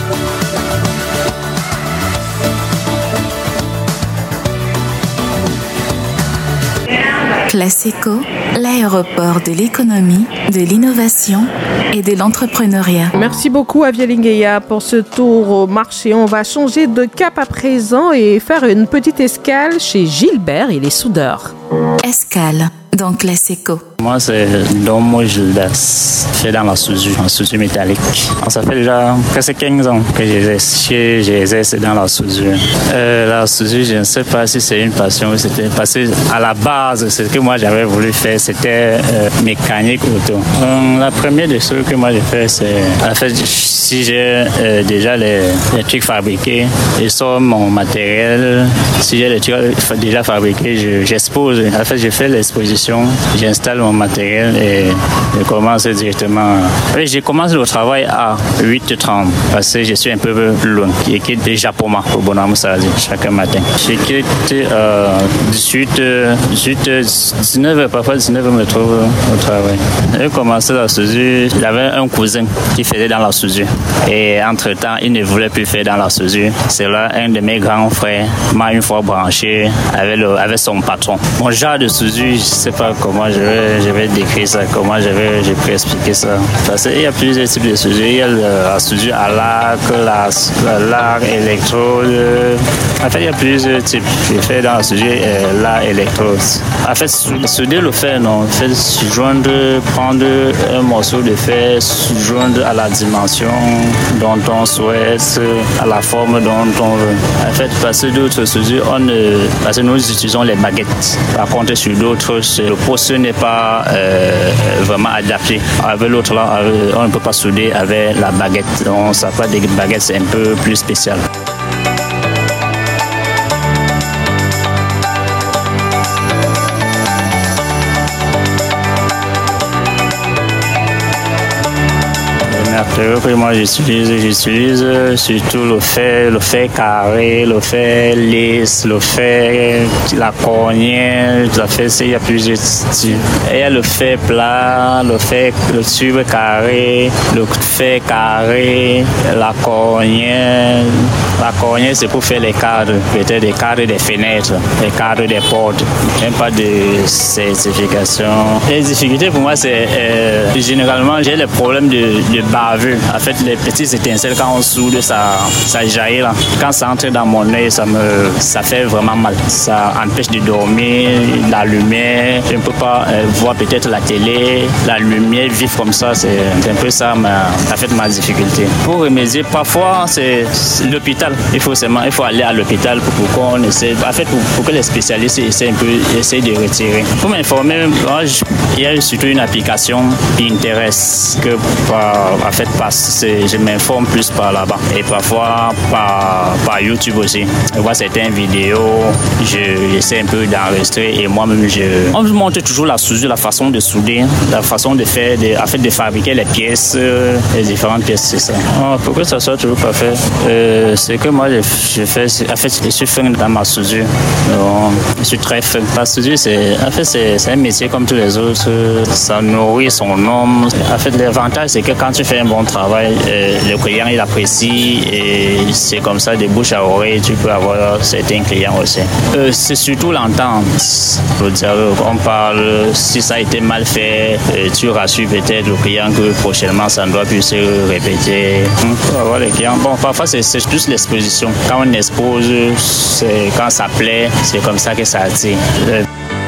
Classico, l'aéroport de l'économie, de l'innovation et de l'entrepreneuriat. Merci beaucoup Avia Lingueya pour ce tour au marché. On va changer de cap à présent et faire une petite escale chez Gilbert et les soudeurs. Escale dans Classico. Moi, c'est Domo Gildas. Je suis dans la soudure, en soudure métallique. Ça fait déjà presque quinze ans que j'exerce dans la soudure. Euh, la soudure, je ne sais pas si c'est une passion ou c'était parce que à la base, ce que moi j'avais voulu faire, c'était euh, mécanique auto. Donc, la première des choses que moi j'ai fait, c'est en fait, si j'ai euh, déjà les, les trucs fabriqués, je sors mon matériel. Si j'ai les trucs déjà fabriqués, je, j'expose. En fait, je fais l'exposition, j'installe mon matériel et je commence directement. Oui, je commence le travail à huit heures trente parce que je suis un peu loin. Je quitte déjà Japoma au Bonham Sadi chaque matin. Je quitte euh, dix-huit heures, dix-huit heures, dix-neuf heures, parfois dix-neuf heures, je me trouve au travail. J'ai commencé la soudure. J'avais un cousin qui faisait dans la soudure. Et entre-temps, il ne voulait plus faire dans la soudure. C'est là un de mes grands frères m'a une fois branché avec, le, avec son patron. Mon genre de soudure, je ne sais pas comment je vais, je vais décrire ça, comment je vais, je peux expliquer ça. Parce qu'il y a plusieurs types de soudure. Il y a la soudure à l'arc, la, la, l'arc électrode. En fait, il y a plusieurs types. Je fais dans la soudure euh, l'arc électrode. En fait, souder le fer, non. En fait, joindre, prendre un morceau de fer, joindre à la dimension dont on souhaite, à la forme dont on veut. En fait, parce que d'autres soudures, on ne, parce que nous utilisons les baguettes. Par contre, sur d'autres, le poste n'est pas euh, vraiment adapté. Avec l'autre là, on ne peut pas souder avec la baguette. Donc, ça fait des baguettes, c'est un peu plus spécial. Que moi j'utilise, j'utilise surtout le fer, le fer carré, le fer lisse, le fer, la cornière, la fer, il y a plusieurs types. Il y a le fer plat, le fer, le tube carré, le fer carré, la cornière. La cornière c'est pour faire les cadres, peut-être des cadres des fenêtres, les cadres des portes. Même pas de certification. Les difficultés pour moi c'est euh, généralement j'ai les problèmes de, de bavure. En fait, les petites étincelles, quand on soude, ça, ça jaillit là. Quand ça entre dans mon œil, ça me, ça fait vraiment mal. Ça empêche de dormir, la lumière. Je ne peux pas euh, voir peut-être la télé, la lumière vive comme ça. C'est un peu ça, ma, en fait, ma difficulté. Pour remédier, parfois, c'est l'hôpital. Il faut seulement, il faut aller à l'hôpital pour, pour qu'on essaie, en fait, pour, pour que les spécialistes essaient un peu, essaient de retirer. Pour m'informer, il y a surtout une application Pinterest que, en fait, je m'informe plus par là-bas et parfois par, par YouTube aussi. Je vois certaines vidéos, j'essaie un peu d'enregistrer et moi-même je... On me montre toujours la soudure, la façon de souder, la façon de faire, de, en fait, de fabriquer les pièces, les différentes pièces, c'est ça. Oh, pour que ça soit toujours parfait, euh, c'est que moi je, je fais, en fait, je suis fin dans ma soudure. Donc, je suis très fin. La soudure, c'est, en fait, c'est, c'est un métier comme tous les autres. Ça nourrit son homme. En fait, l'avantage, c'est que quand tu fais un bon travail, euh, le client il apprécie et c'est comme ça de bouche à oreille tu peux avoir certains clients aussi. Euh, c'est surtout l'entente. On parle, si ça a été mal fait, euh, tu rassures peut-être le client que prochainement ça ne doit plus se répéter. On peut avoir les clients. Bon, parfois c'est, c'est plus l'exposition. Quand on expose, c'est, quand ça plaît, c'est comme ça que ça attire. Euh,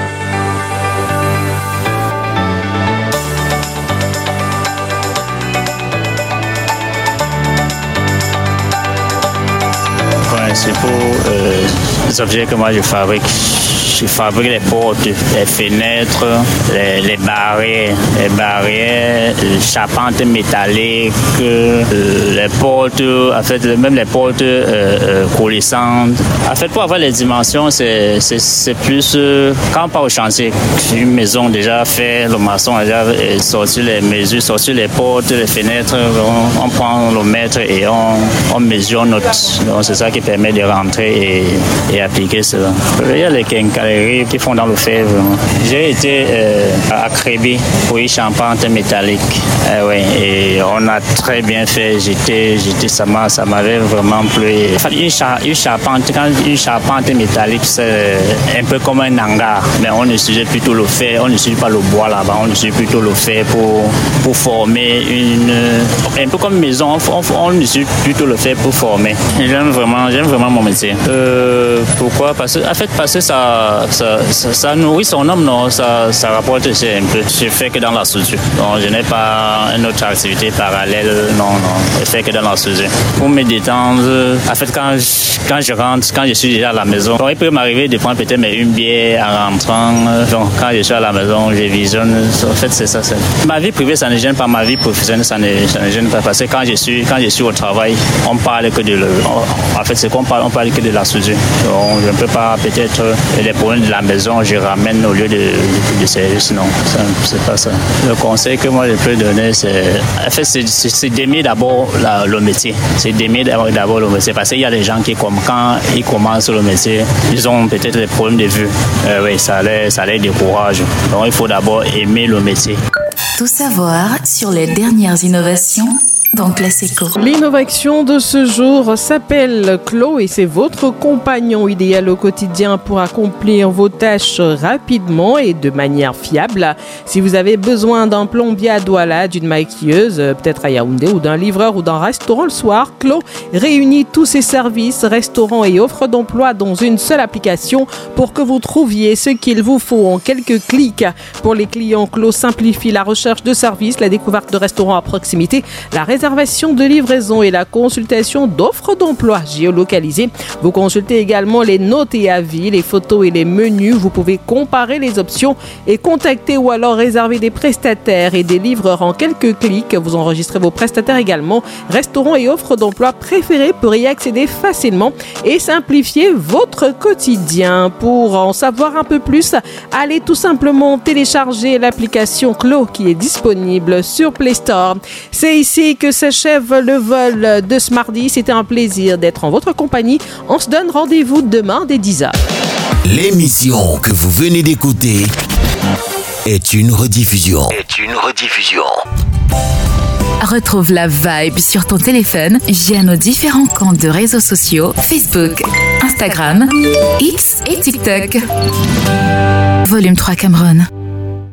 C'est pour euh, les objets que moi je fabrique. Je fabrique les portes, les fenêtres, les, les barrières, les barrières, les charpentes métalliques, euh, les portes, en fait, même les portes euh, euh, coulissantes. En fait, pour avoir les dimensions, c'est, c'est, c'est plus... Euh, quand on part au chantier, une maison déjà faite, le maçon a déjà sorti les mesures, sorti les portes, les fenêtres, on, on prend le mètre et on, on mesure notre... Donc, c'est ça qui permet de rentrer et, et appliquer cela. Il y a les quincailleries qui font dans le fer. J'ai été euh, à Créby pour une charpente métallique. Euh, ouais, et on a très bien fait. J'étais, j'étais, ça, m'a, ça m'avait vraiment plu. Une, char, une, charpente, quand une charpente métallique, c'est un peu comme un hangar. Mais on utilise plutôt le fer. On n'utilise pas le bois là-bas. On utilise plutôt le fer pour, pour former une... Un peu comme une maison. On, on, on utilise plutôt le fer pour former. J'aime vraiment, j'aime vraiment vraiment mon métier. Euh, pourquoi? Parce que, en fait, parce que ça, ça, ça, ça nourrit son homme, non? Ça, ça rapporte aussi un peu. Je fais que dans la soudure. Donc, je n'ai pas une autre activité parallèle. Non, non. Je fais que dans la soudure. Pour me détendre, en fait, quand je, quand je rentre, quand je suis déjà à la maison, donc, il peut m'arriver de prendre peut-être une bière en rentrant. Donc, quand je suis à la maison, je visionne. En fait, c'est ça. C'est... Ma vie privée, ça ne gêne pas. Ma vie professionnelle, ça ne, ça ne gêne pas. Parce que quand je suis, quand je suis au travail, on parle que de le, en fait, c'est qu'on parle, on parle que de la soudure. Donc, je ne peux pas, peut-être, les problèmes de la maison, je ramène au lieu de, de, de service. Non, ça, c'est pas ça. Le conseil que moi, je peux donner, c'est, en fait, c'est, c'est, c'est d'aimer d'abord la, le métier. C'est d'aimer d'abord, d'abord le métier. Parce qu'il y a des gens qui, comme quand ils commencent le métier, ils ont peut-être des problèmes de vue. Euh, oui, ça les, ça les décourage. Donc, il faut d'abord aimer le métier. Tout savoir sur les dernières innovations dans Classico. L'innovation de ce jour s'appelle Clo et c'est votre compagnon idéal au quotidien pour accomplir vos tâches rapidement et de manière fiable. Si vous avez besoin d'un plombier à Douala, d'une maquilleuse, peut-être à Yaoundé, ou d'un livreur ou d'un restaurant le soir, Clo réunit tous ses services, restaurants et offres d'emploi dans une seule application pour que vous trouviez ce qu'il vous faut en quelques clics. Pour les clients, Clo simplifie la recherche de services, la découverte de restaurants à proximité, la réservation de livraison et la consultation d'offres d'emploi géolocalisées. Vous consultez également les notes et avis, les photos et les menus. Vous pouvez comparer les options et contacter ou alors réserver des prestataires et des livreurs en quelques clics. Vous enregistrez vos prestataires également, restaurants et offres d'emploi préférés pour y accéder facilement et simplifier votre quotidien. Pour en savoir un peu plus, allez tout simplement télécharger l'application Clo qui est disponible sur Play Store. C'est ici que s'achève le vol de ce mardi. C'était un plaisir d'être en votre compagnie. On se donne rendez-vous demain dès dix heures. L'émission que vous venez d'écouter est une rediffusion. Est une rediffusion. Retrouve la vibe sur ton téléphone via nos différents comptes de réseaux sociaux Facebook, Instagram, X et TikTok. Volume trois Cameroun.